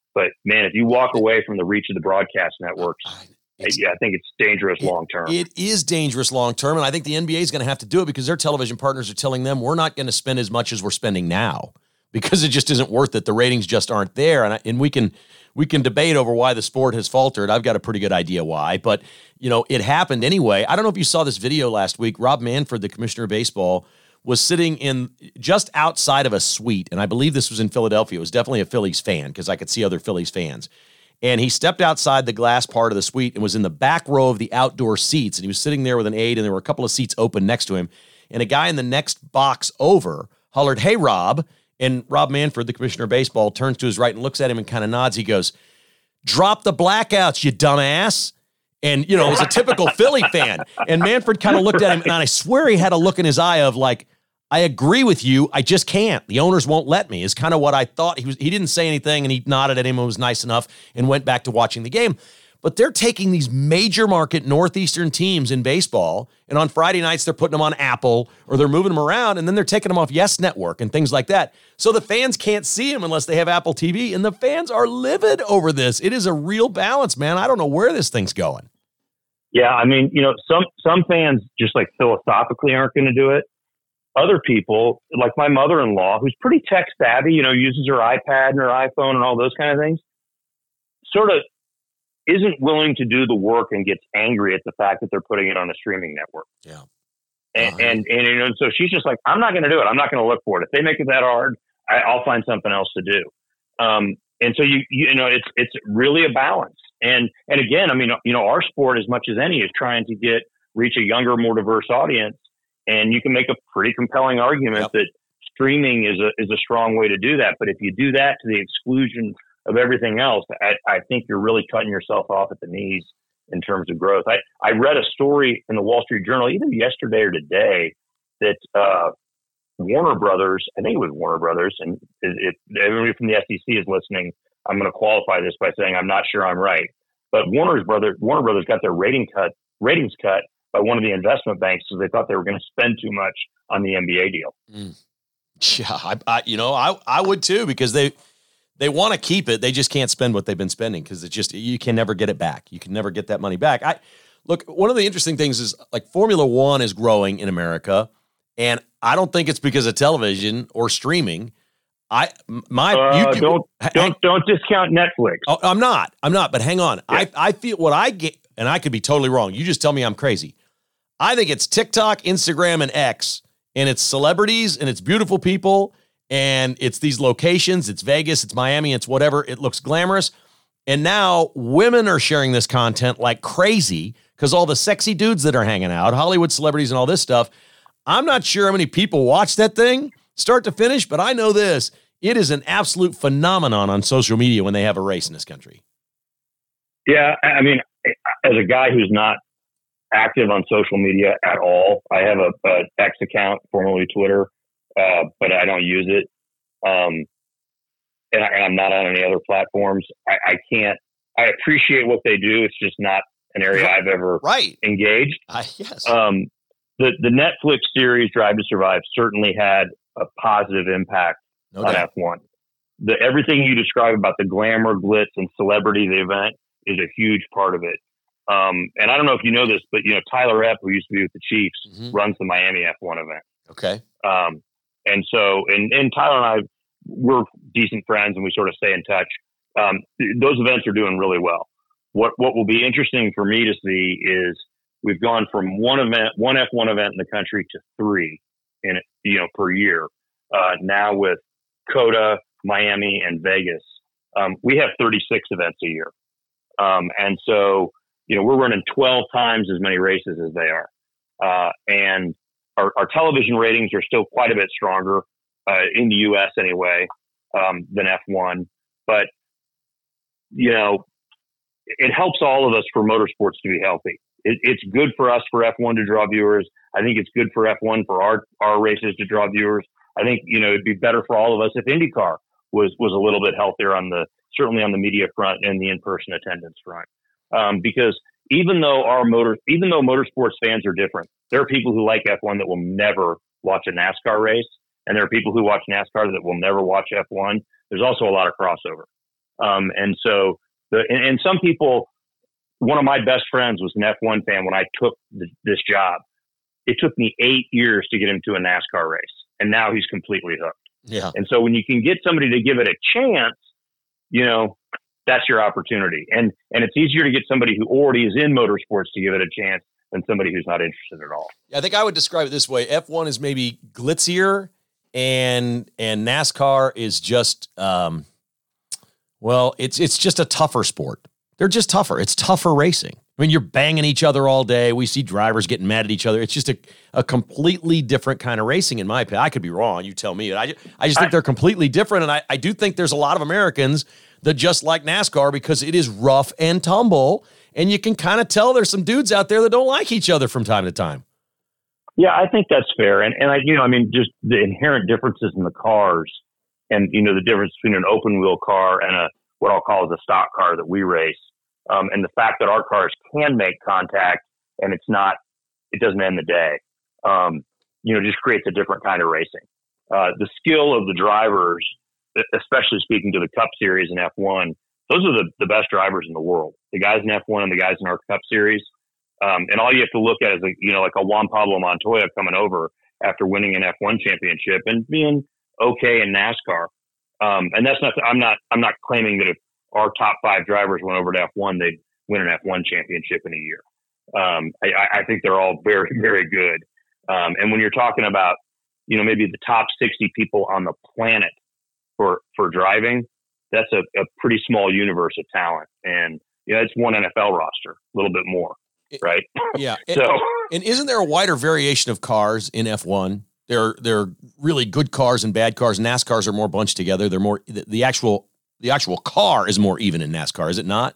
But man, if you walk away from the reach of the broadcast networks, yeah, I think it's dangerous long term. It is dangerous long term, and I think the N B A is going to have to do it because their television partners are telling them we're not going to spend as much as we're spending now because it just isn't worth it. The ratings just aren't there, and I, and we can we can debate over why the sport has faltered. I've got a pretty good idea why, but you know it happened anyway. I don't know if you saw this video last week. Rob Manfred, the commissioner of baseball, was sitting in just outside of a suite, and I believe this was in Philadelphia. It was definitely a Phillies fan because I could see other Phillies fans. And he stepped outside the glass part of the suite and was in the back row of the outdoor seats. And he was sitting there with an aide, and there were a couple of seats open next to him. And a guy in the next box over hollered, "Hey, Rob." And Rob Manfred, the commissioner of baseball, turns to his right and looks at him and kind of nods. He goes, "Drop the blackouts, you dumbass." And, you know, it was a typical Philly fan. And Manfred kind of looked at him, and I swear he had a look in his eye of like, I agree with you. I just can't. The owners won't let me is kind of what I thought. He was. He didn't say anything, and he nodded at him and was nice enough and went back to watching the game. But they're taking these major market Northeastern teams in baseball, and on Friday nights they're putting them on Apple or they're moving them around, and then they're taking them off Yes Network and things like that. So the fans can't see them unless they have Apple T V, and the fans are livid over this. It is a real balance, man. I don't know where this thing's going. Yeah, I mean, you know, some some fans just like philosophically aren't going to do it. Other people, like my mother-in-law, who's pretty tech savvy, you know, uses her iPad and her iPhone and all those kind of things, sort of isn't willing to do the work and gets angry at the fact that they're putting it on a streaming network. Yeah. And, uh-huh. and, and, you know, so she's just like, I'm not going to do it. I'm not going to look for it. If they make it that hard, I, I'll find something else to do. Um, and so, you, you know, it's, it's really a balance. And, and again, I mean, you know, our sport as much as any is trying to get, reach a younger, more diverse audience. And you can make a pretty compelling argument yep. that streaming is a is a strong way to do that. But if you do that to the exclusion of everything else, I, I think you're really cutting yourself off at the knees in terms of growth. I, I read a story in the Wall Street Journal either yesterday or today that uh, Warner Brothers, I think it was Warner Brothers, and if everybody from the S E C is listening, I'm going to qualify this by saying I'm not sure I'm right. But Warner's brother, Warner Brothers got their rating cut, ratings cut by one of the investment banks because they thought they were going to spend too much on the N B A deal. Mm. Yeah, I, I, you know, I, I would too because they they want to keep it. They just can't spend what they've been spending because it's just you can never get it back. You can never get that money back. I look. One of the interesting things is like Formula One is growing in America, and I don't think it's because of television or streaming. I my uh, you, don't you, don't don't discount Netflix. Oh, I'm not. I'm not. But hang on. Yeah. I I feel what I get, and I could be totally wrong. You just tell me I'm crazy. I think it's TikTok, Instagram, and X, and it's celebrities, and it's beautiful people, and it's these locations. It's Vegas, it's Miami, it's whatever. It looks glamorous. And now women are sharing this content like crazy because all the sexy dudes that are hanging out, Hollywood celebrities and all this stuff. I'm not sure how many people watch that thing start to finish, but I know this. It is an absolute phenomenon on social media when they have a race in this country. Yeah, I mean, as a guy who's not active on social media at all. I have a, a X account, formerly Twitter, uh, but I don't use it. Um, and, I, and I'm not on any other platforms. I, I can't, I appreciate what they do. It's just not an area I've ever right. engaged. Uh, yes. Um, the, the Netflix series Drive to Survive certainly had a positive impact no on doubt. F one. The, everything you describe about the glamour, glitz, and celebrity of the event is a huge part of it. Um, and I don't know if you know this, but, you know, Tyler Epp, who used to be with the Chiefs, mm-hmm. runs the Miami F one event. Okay. Um, and so, and, and Tyler and I, we're decent friends and we sort of stay in touch. Um, th- those events are doing really well. What, what will be interesting for me to see is we've gone from one event, one F one event in the country to three in, you know, per year. Uh, now with COTA, Miami, and Vegas, um, we have thirty-six events a year. Um, and so, you know, we're running twelve times as many races as they are. Uh, and our, our television ratings are still quite a bit stronger, uh, in the U S anyway, um, than F one. But, you know, it helps all of us for motorsports to be healthy. It, it's good for us for F one to draw viewers. I think it's good for F one for our, our races to draw viewers. I think, you know, it'd be better for all of us if IndyCar was, was a little bit healthier on the, certainly on the media front and the in-person attendance front. Um, because even though our motor, even though motorsports fans are different, there are people who like F one that will never watch a NASCAR race. And there are people who watch NASCAR that will never watch F one. There's also a lot of crossover. Um, and so, the, and, and some people, one of my best friends was an F one fan when I took th- this job. It took me eight years to get him to a NASCAR race, and now he's completely hooked. Yeah. And so when you can get somebody to give it a chance, you know, that's your opportunity. And and it's easier to get somebody who already is in motorsports to give it a chance than somebody who's not interested at all. I think I would describe it this way. F one is maybe glitzier, and and NASCAR is just, um, well, it's it's just a tougher sport. They're just tougher. It's tougher racing. I mean, you're banging each other all day. We see drivers getting mad at each other. It's just a, a completely different kind of racing, in my opinion. I could be wrong. You tell me. I, I just think they're completely different, and I, I do think there's a lot of Americans that just like NASCAR because it is rough and tumble, and you can kind of tell there's some dudes out there that don't like each other from time to time. Yeah, I think that's fair. And, and I, you know, I mean, just the inherent differences in the cars and, you know, the difference between an open wheel car and a, what I'll call the stock car that we race. Um, and the fact that our cars can make contact and it's not, it doesn't end the day, um, you know, just creates a different kind of racing. Uh, the skill of the drivers, especially speaking to the Cup Series and F one, those are the, the best drivers in the world. The guys in F one and the guys in our Cup Series. Um, and all you have to look at is, a, you know, like a Juan Pablo Montoya coming over after winning an F one championship and being okay in NASCAR. Um, and that's not, I'm not, I'm not claiming that if our top five drivers went over to F one, they'd win an F one championship in a year. Um, I, I think they're all very, very good. Um, and when you're talking about, you know, maybe the top sixty people on the planet for, for driving, that's a, a pretty small universe of talent. And, you know, it's one N F L roster, a little bit more, right? Yeah. so, and, and isn't there a wider variation of cars in F one? There, there are really good cars and bad cars. NASCARs are more bunched together. They're more, the, the actual, the actual car is more even in NASCAR, is it not?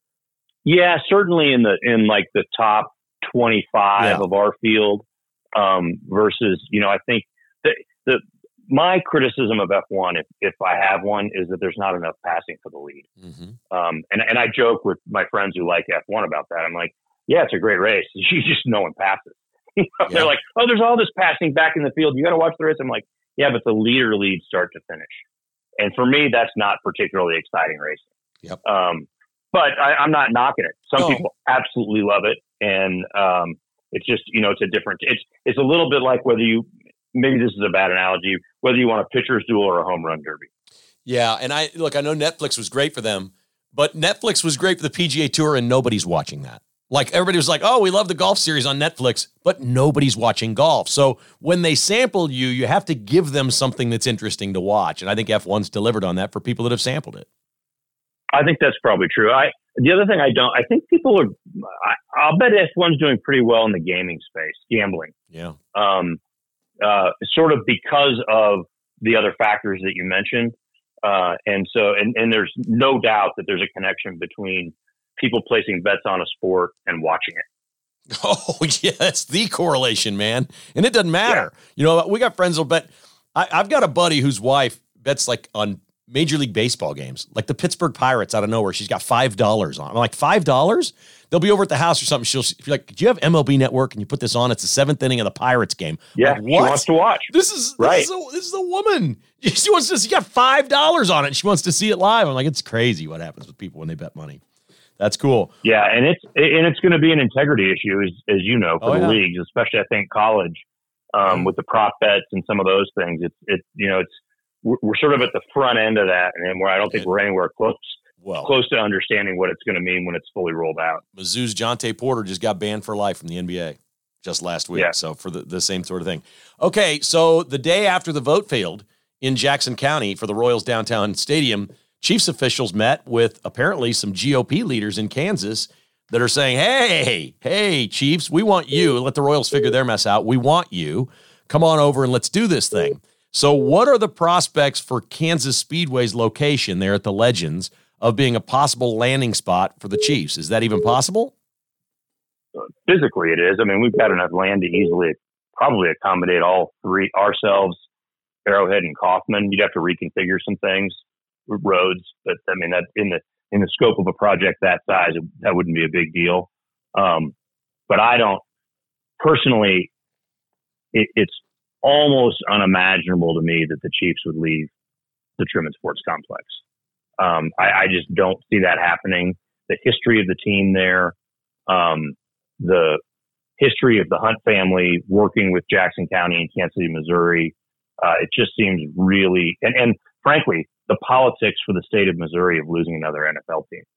Yeah, certainly in the, in like the top twenty-five yeah. of our field, um, versus, you know, I think the, the, my criticism of F one, if, if I have one, is that there's not enough passing for the lead. Mm-hmm. Um, and, and I joke with my friends who like F one about that. I'm like, yeah, it's a great race. You just, no one passes. You know, yeah. They're like, oh, there's all this passing back in the field. You got to watch the race. I'm like, yeah, but the leader leads start to finish. And for me, that's not particularly exciting racing. Yep. Um, but I, I'm not knocking it. Some oh. people absolutely love it. And um, it's just, you know, it's a different, it's, it's a little bit like whether you, maybe this is a bad analogy, whether you want a pitcher's duel or a home run derby. Yeah. And I, look, I know Netflix was great for them, but Netflix was great for the P G A Tour and nobody's watching that. Like everybody was like, oh, we love the golf series on Netflix, but nobody's watching golf. So when they sample you, you have to give them something that's interesting to watch. And I think F one's delivered on that for people that have sampled it. I think that's probably true. I, the other thing I don't, I think people are, I, I'll bet F one's doing pretty well in the gaming space, gambling. Yeah. Um, uh, sort of because of the other factors that you mentioned. Uh, and so, and, and there's no doubt that there's a connection between people placing bets on a sport and watching it. Oh, yeah, that's the correlation, man. And it doesn't matter. Yeah. You know, we got friends who'll bet. I, I've got a buddy whose wife bets like on Major League Baseball games, like the Pittsburgh Pirates out of nowhere. She's got five dollars on. I'm like, five dollars? They'll be over at the house or something. She'll be like, do you have M L B Network? And you put this on. It's the seventh inning of the Pirates game. Yeah, like, what? She wants to watch. This is, this right. is, a, this is a woman. She wants to, she got five dollars on it. And she wants to see it live. I'm like, it's crazy what happens with people when they bet money. That's cool. Yeah, and it's and it's going to be an integrity issue, as as you know, for oh, the yeah. leagues, especially I think college, um, mm-hmm. with the prop bets and some of those things. It's it you know it's we're, we're sort of at the front end of that, and where I don't think we're anywhere close well, close to understanding what it's going to mean when it's fully rolled out. Mizzou's Jonte Porter just got banned for life from the N B A just last week. Yeah. So for the, the same sort of thing. Okay, so the day after the vote failed in Jackson County for the Royals downtown stadium, Chiefs officials met with apparently some G O P leaders in Kansas that are saying, hey, hey, Chiefs, we want you. Let the Royals figure their mess out. We want you. Come on over and let's do this thing. So what are the prospects for Kansas Speedway's location there at the Legends of being a possible landing spot for the Chiefs? Is that even possible? Physically it is. I mean, we've got enough land to easily probably accommodate all three, ourselves, Arrowhead, and Kaufman. You'd have to reconfigure some things. Roads, but I mean that in the in the scope of a project that size, that wouldn't be a big deal. Um, but I don't personally. It, it's almost unimaginable to me that the Chiefs would leave the Truman Sports Complex. Um, I, I just don't see that happening. The history of the team there, um, the history of the Hunt family working with Jackson County and Kansas City, Missouri, uh, it just seems really, and, and frankly, the politics for the state of Missouri of losing another N F L team.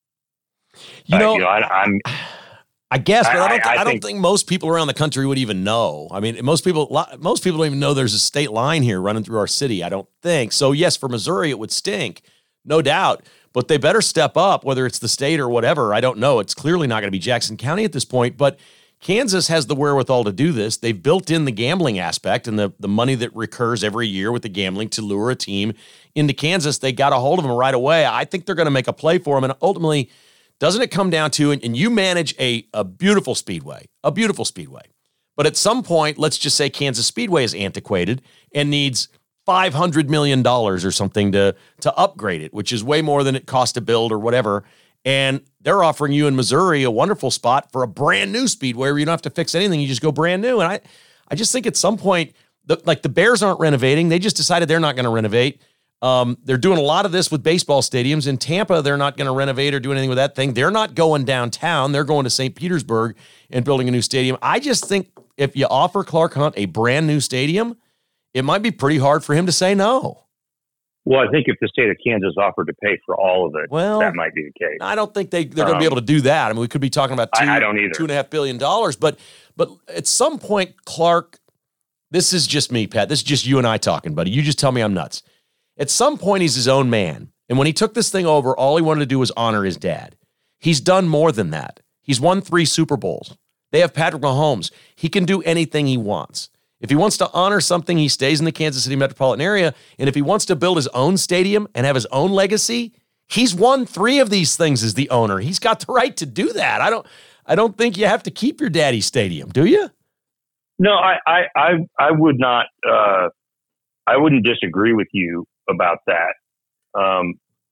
You know, uh, you know I, I'm. I guess, but I, I don't. Th- I, I, I don't think, think most people around the country would even know. I mean, most people, most people don't even know there's a state line here running through our city. I don't think so. Yes, for Missouri, it would stink, no doubt. But they better step up, whether it's the state or whatever. I don't know. It's clearly not going to be Jackson County at this point. But Kansas has the wherewithal to do this. They've built in the gambling aspect and the the money that recurs every year with the gambling to lure a team into Kansas. They got a hold of them right away. I think they're going to make a play for them, and ultimately. Doesn't it come down to, and, and you manage a, a beautiful speedway, a beautiful speedway. But at some point, let's just say Kansas Speedway is antiquated and needs five hundred million dollars or something to, to upgrade it, which is way more than it costs to build or whatever. And they're offering you in Missouri a wonderful spot for a brand new speedway where you don't have to fix anything. You just go brand new. And I, I just think at some point, the, like the Bears aren't renovating. They just decided they're not going to renovate. Um, they're doing a lot of this with baseball stadiums. In Tampa, they're not going to renovate or do anything with that thing. They're not going downtown. They're going to Saint Petersburg and building a new stadium. I just think if you offer Clark Hunt a brand new stadium, it might be pretty hard for him to say no. Well, I think if the state of Kansas offered to pay for all of it, well, that might be the case. I don't think they, they're um, going to be able to do that. I mean, we could be talking about two, I, I don't either. two and a half billion dollars. But, but at some point, Clark, this is just me, Pat. This is just you and I talking, buddy. You just tell me I'm nuts. At some point, he's his own man. And when he took this thing over, all he wanted to do was honor his dad. He's done more than that. He's won three Super Bowls. They have Patrick Mahomes. He can do anything he wants. If he wants to honor something, he stays in the Kansas City metropolitan area. And if he wants to build his own stadium and have his own legacy, he's won three of these things as the owner. He's got the right to do that. I don't I don't think you have to keep your daddy's stadium, do you? No, I I I, I would not uh, I wouldn't disagree with you about that. Um,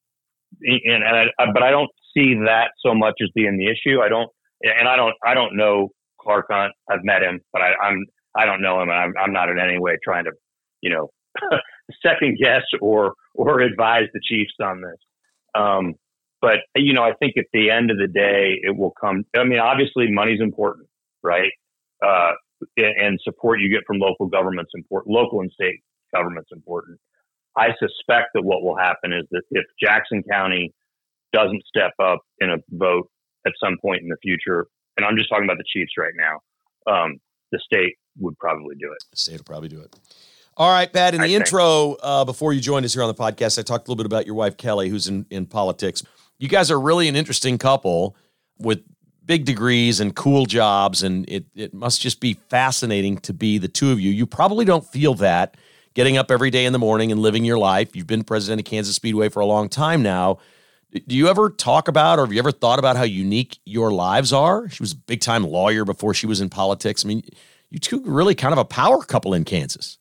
and, and I, but I don't see that so much as being the issue. I don't, and I don't, I don't know Clark Hunt. I've met him, but I, I'm, I don't know him, and I'm, I'm not in any way trying to, you know, second guess or or advise the Chiefs on this. Um, but you know, I think at the end of the day, it will come. I mean, obviously, money's important, right? Uh, and support you get from local governments important, local and state governments important. I suspect that what will happen is that if Jackson County doesn't step up in a vote at some point in the future, and I'm just talking about the Chiefs right now, um, the state would probably do it. The state will probably do it. All right, Pat, in the I intro, uh, before you joined us here on the podcast, I talked a little bit about your wife, Kelly, who's in, in politics. You guys are really an interesting couple with big degrees and cool jobs, and it, it must just be fascinating to be the two of you. You probably don't feel that getting up every day in the morning and living your life. You've been president of Kansas Speedway for a long time now. Do you ever talk about, or have you ever thought about how unique your lives are? She was a big-time lawyer before she was in politics. I mean, you two are really kind of a power couple in Kansas.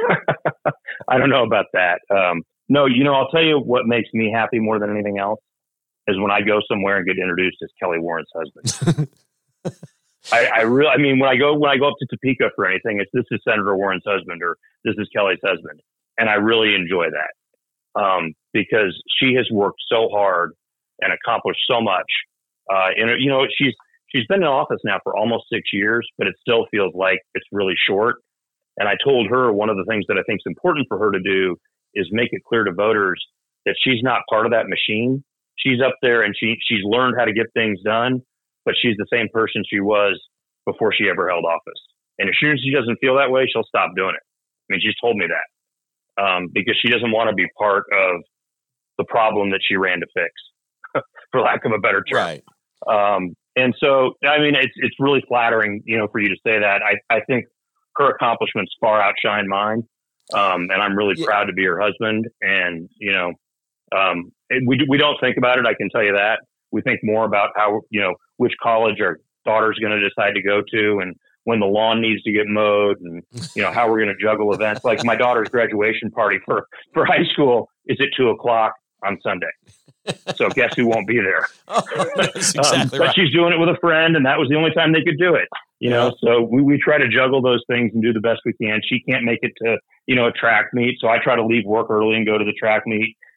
I don't know about that. Um, no, you know, I'll tell you what makes me happy more than anything else is when I go somewhere and get introduced as Kelly Warren's husband. I, I really, I mean, when I go, when I go up to Topeka for anything, it's, this is Senator Warren's husband or this is Kelly's husband. And I really enjoy that. Um, because she has worked so hard and accomplished so much. Uh, and you know, she's, she's been in office now for almost six years, but it still feels like it's really short. And I told her one of the things that I think is important for her to do is make it clear to voters that she's not part of that machine. She's up there and she, she's learned how to get things done, but she's the same person she was before she ever held office. And as soon as she doesn't feel that way, she'll stop doing it. I mean, she's told me that um, because she doesn't want to be part of the problem that she ran to fix, for lack of a better term. Right. Um, and so, I mean, it's it's really flattering, you know, for you to say that. I, I think her accomplishments far outshine mine. Um, and I'm really yeah. proud to be her husband. And, you know, um, we, we don't think about it. I can tell you that. We think more about how, you know, which college our daughter's going to decide to go to and when the lawn needs to get mowed and, you know, how we're going to juggle events. Like my daughter's graduation party for, for high school is at two o'clock on Sunday. So guess who won't be there? Oh, that's exactly um, but right. she's doing it with a friend, and that was the only time they could do it. You know, yeah. so we, we try to juggle those things and do the best we can. She can't make it to, you know, a track meet, so I try to leave work early and go to the track meet.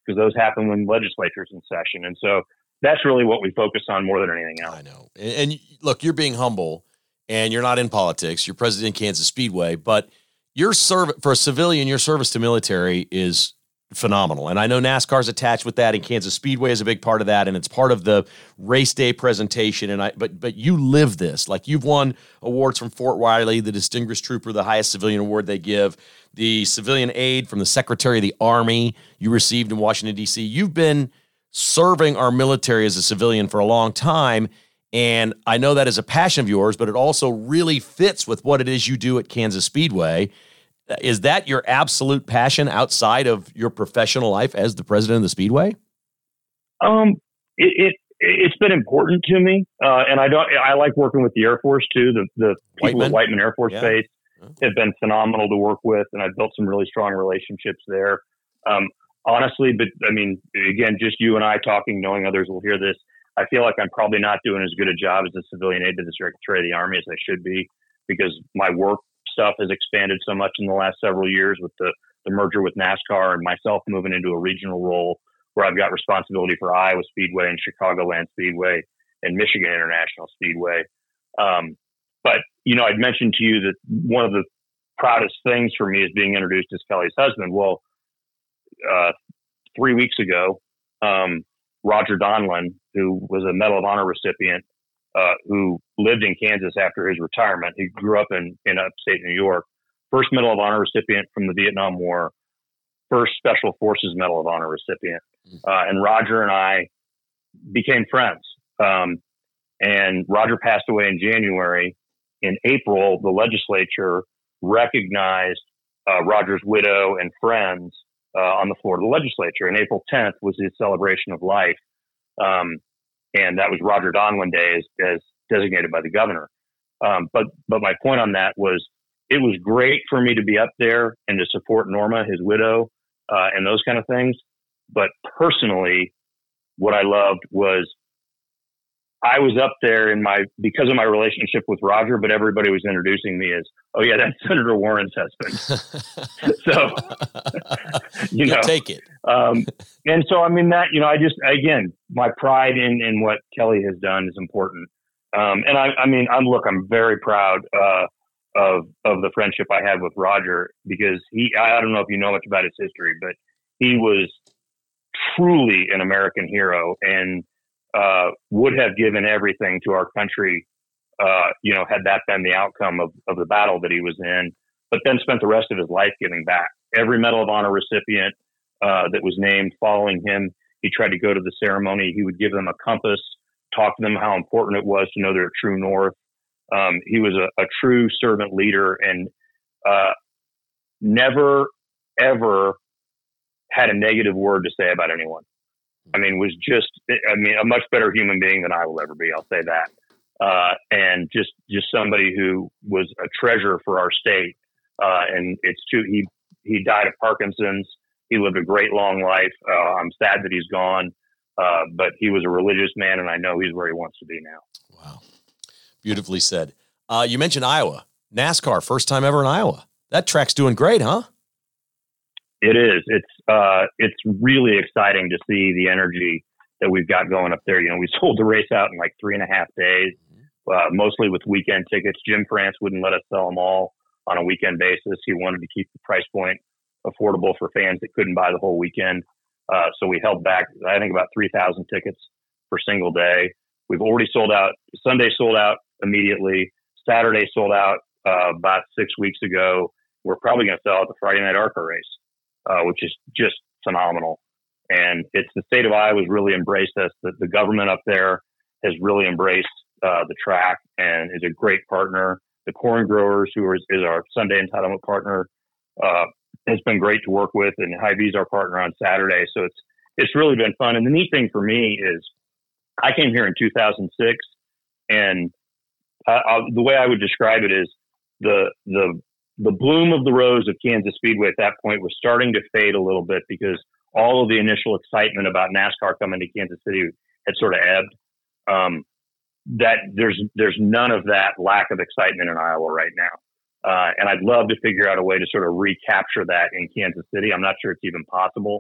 because those happen when legislature's in session. And so that's really what we focus on more than anything else. I know. And, and look, you're being humble, and you're not in politics. You're president of Kansas Speedway, but your service for a civilian, your service to military is phenomenal. And I know NASCAR's attached with that, and Kansas Speedway is a big part of that, and it's part of the race day presentation. And I, but but you live this. Like, you've won awards from Fort Riley, the Distinguished Trooper, the highest civilian award they give, the civilian aid from the Secretary of the Army you received in Washington, D C. You've been serving our military as a civilian for a long time, and I know that is a passion of yours, but it also really fits with what it is you do at Kansas Speedway. Is that your absolute passion outside of your professional life as the president of the Speedway? Um, it, it it's been important to me, uh, and I don't. I like working with the Air Force too. The the people Whiteman? at Whiteman Air Force Yeah. Base have been phenomenal to work with, and I've built some really strong relationships there. Um, honestly, but I mean, again, just you and I talking, knowing others will hear this, I feel like I'm probably not doing as good a job as a civilian aide to the Secretary of the Army as I should be, because my work stuff has expanded so much in the last several years with the, the merger with NASCAR and myself moving into a regional role where I've got responsibility for Iowa Speedway and Chicagoland Speedway and Michigan International Speedway. Um, but, you know, I'd mentioned to you that one of the proudest things for me is being introduced as Kelly's husband. Well, uh, three weeks ago, um, Roger Donlin, who was a Medal of Honor recipient, Uh, who lived in Kansas after his retirement. He grew up in, in upstate New York. First Medal of Honor recipient from the Vietnam War. First Special Forces Medal of Honor recipient. Uh, and Roger and I became friends. Um, and Roger passed away in January. In April, the legislature recognized uh, Roger's widow and friends uh, on the floor of the legislature. And April tenth was his celebration of life. Um, And that was Roger Donlin Day as, as designated by the governor. Um, but but my point on that was it was great for me to be up there and to support Norma, his widow, uh, and those kind of things. But personally, what I loved was I was up there in my because of my relationship with Roger, but everybody was introducing me as, oh yeah, that's Senator Warren's husband. So you know, take it. Um, and so I mean that you know, I just again, my pride in in what Kelly has done is important. Um, and I, I mean, I'm look, I'm very proud uh, of of the friendship I had with Roger, because he I don't know if you know much about his history, but he was truly an American hero and uh, would have given everything to our country, uh, you know, had that been the outcome of, of the battle that he was in, but then spent the rest of his life giving back. Every Medal of Honor recipient uh, that was named following him, he tried to go to the ceremony. He would give them a compass, talk to them how important it was to know their true north. Um, he was a, a true servant leader and uh, never, ever had a negative word to say about anyone. I mean, was just, I mean, a much better human being than I will ever be. I'll say that. Uh, and just, just somebody who was a treasure for our state. Uh, and it's too, he, he died of Parkinson's. He lived a great long life. Uh, I'm sad that he's gone. Uh, but he was a religious man, and I know he's where he wants to be now. Wow. Beautifully said. Uh, you mentioned Iowa. NASCAR, first time ever in Iowa. That track's doing great, huh? It is. It's uh, it's really exciting to see the energy that we've got going up there. You know, we sold the race out in like three and a half days, uh, mostly with weekend tickets. Jim France wouldn't let us sell them all on a weekend basis. He wanted to keep the price point affordable for fans that couldn't buy the whole weekend. Uh, so we held back, I think, about three thousand tickets per single day. We've already sold out. Sunday sold out immediately. Saturday sold out uh, about six weeks ago. We're probably going to sell out the Friday Night ARCA race, uh, which is just phenomenal. And it's the state of Iowa's really embraced us. The, the government up there has really embraced uh, the track and is a great partner. The corn growers, who is, is our Sunday entitlement partner, uh, has been great to work with, and Hy-Vee's our partner on Saturday. So it's it's really been fun. And the neat thing for me is I came here in two thousand six, and uh, uh, the way I would describe it is the the the bloom of the rose of Kansas Speedway at that point was starting to fade a little bit because all of the initial excitement about NASCAR coming to Kansas City had sort of ebbed. Um, that there's there's none of that lack of excitement in Iowa right now. Uh, and I'd love to figure out a way to sort of recapture that in Kansas City. I'm not sure it's even possible,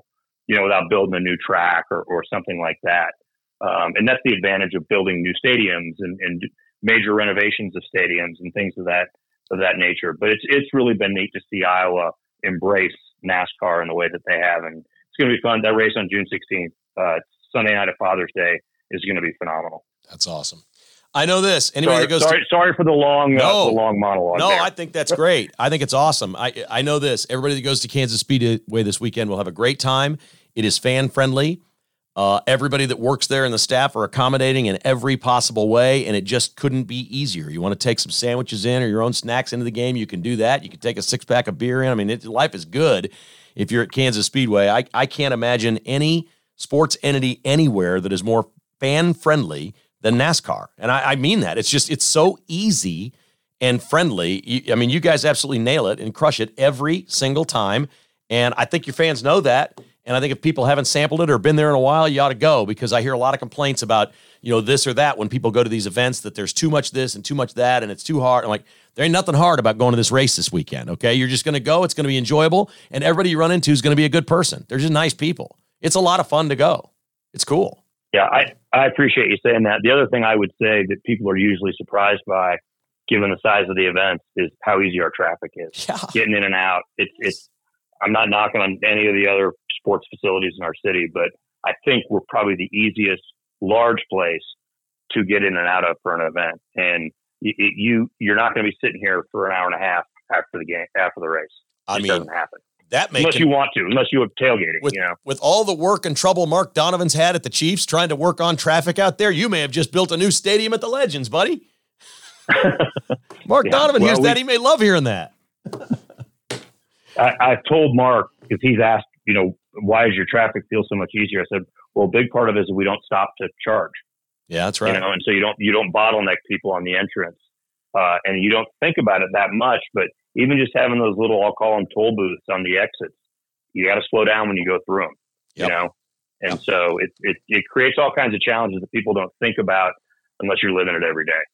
you know, without building a new track or, or something like that. Um, and that's the advantage of building new stadiums and, and major renovations of stadiums and things of that of that nature. But it's it's really been neat to see Iowa embrace NASCAR in the way that they have, and it's going to be fun. That race on June sixteenth, uh, Sunday night of Father's Day, is going to be phenomenal. That's awesome. I know this. Anybody sorry, that goes sorry, to, sorry for the long, no, uh, the long monologue. No, there. I think that's great. I think it's awesome. I I know this. Everybody that goes to Kansas Speedway this weekend will have a great time. It is fan friendly. Uh, everybody that works there and the staff are accommodating in every possible way, and it just couldn't be easier. You want to take some sandwiches in or your own snacks into the game, you can do that. You can take a six-pack of beer in. I mean, it, life is good if you're at Kansas Speedway. I, I can't imagine any sports entity anywhere that is more fan-friendly than NASCAR. And I, I mean that. It's just, it's so easy and friendly. You, I mean, you guys absolutely nail it and crush it every single time, and I think your fans know that. And I think if people haven't sampled it or been there in a while, you ought to go, because I hear a lot of complaints about, you know, this or that when people go to these events, that there's too much this and too much that, and it's too hard. I'm like, there ain't nothing hard about going to this race this weekend, okay? You're just going to go. It's going to be enjoyable, and everybody you run into is going to be a good person. They're just nice people. It's a lot of fun to go. It's cool. Yeah, I, I appreciate you saying that. The other thing I would say that people are usually surprised by, given the size of the events, is how easy our traffic is. Yeah. Getting in and out. It's it's. I'm not knocking on any of the other sports facilities in our city, but I think we're probably the easiest large place to get in and out of for an event. And you, you you're not going to be sitting here for an hour and a half after the game, after the race. I it mean, doesn't happen. That may unless con- you want to, unless you have tailgating. With, you know, with all the work and trouble Mark Donovan's had at the Chiefs trying to work on traffic out there, you may have just built a new stadium at the Legends, buddy. Mark yeah, Donovan well, hears we, that. He may love hearing that. I, I've told Mark, because he's asked, you know, why does your traffic feel so much easier? I said, well, a big part of it is we don't stop to charge. Yeah, that's right. You know, and so you don't you don't bottleneck people on the entrance, uh, and you don't think about it that much. But even just having those little, I'll call them toll booths on the exits, you got to slow down when you go through them. Yep. You know, and yep. so it, it it creates all kinds of challenges that people don't think about unless you're living it every day.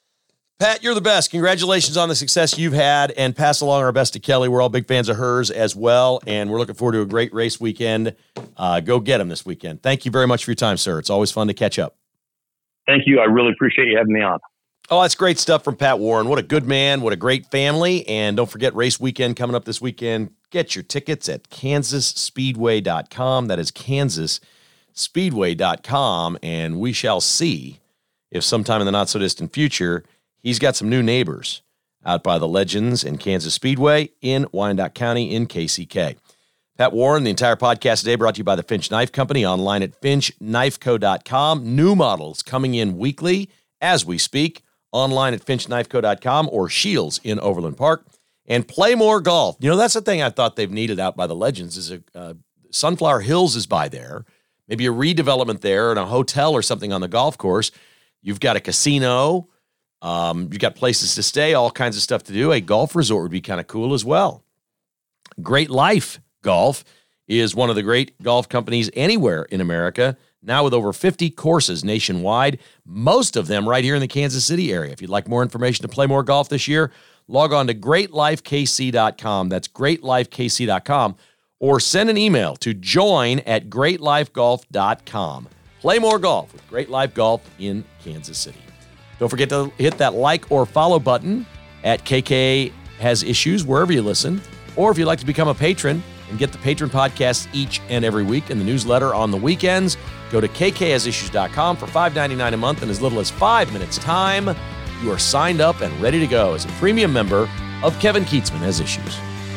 Pat, you're the best. Congratulations on the success you've had, and pass along our best to Kelly. We're all big fans of hers as well, and we're looking forward to a great race weekend. Uh, go get them this weekend. Thank you very much for your time, sir. It's always fun to catch up. Thank you. I really appreciate you having me on. Oh, that's great stuff from Pat Warren. What a good man. What a great family. And don't forget, race weekend coming up this weekend. Get your tickets at kansas speedway dot com. That is kansas speedway dot com, and we shall see if sometime in the not-so-distant future he's got some new neighbors out by the Legends in Kansas Speedway in Wyandotte County in K C K. Pat Warren, the entire podcast today brought to you by the Finch Knife Company, online at finch knife co dot com. New models coming in weekly as we speak, online at finch knife co dot com or Shields in Overland Park. And Play More Golf. You know, that's the thing I thought they've needed out by the Legends is a uh, Sunflower Hills is by there. Maybe a redevelopment there and a hotel or something on the golf course. You've got a casino. Um, you've got places to stay, all kinds of stuff to do. A golf resort would be kind of cool as well. Great Life Golf is one of the great golf companies anywhere in America, now with over fifty courses nationwide, most of them right here in the Kansas City area. If you'd like more information to play more golf this year, log on to great life k c dot com. That's great life k c dot com, or send an email to join at great life golf dot com. Play more golf with Great Life Golf in Kansas City. Don't forget to hit that like or follow button at K K Has Issues, wherever you listen. Or if you'd like to become a patron and get the patron podcasts each and every week and the newsletter on the weekends, go to k k has issues dot com for five dollars and ninety-nine cents a month in as little as five minutes time. You are signed up and ready to go as a premium member of Kevin Kietzman Has Issues.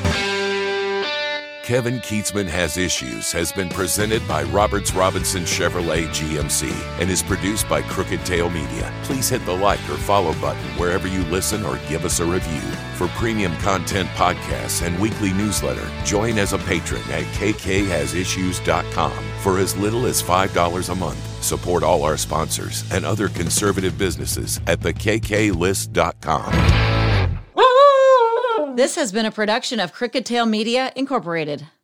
Kevin Kietzman Has Issues has been presented by Roberts Robinson Chevrolet G M C and is produced by Crooked Tail Media. Please hit the like or follow button wherever you listen or give us a review. For premium content podcasts and weekly newsletter, join as a patron at k k has issues dot com for as little as five dollars a month. Support all our sponsors and other conservative businesses at the k k list dot com. This has been a production of Crooked Tail Media, Incorporated.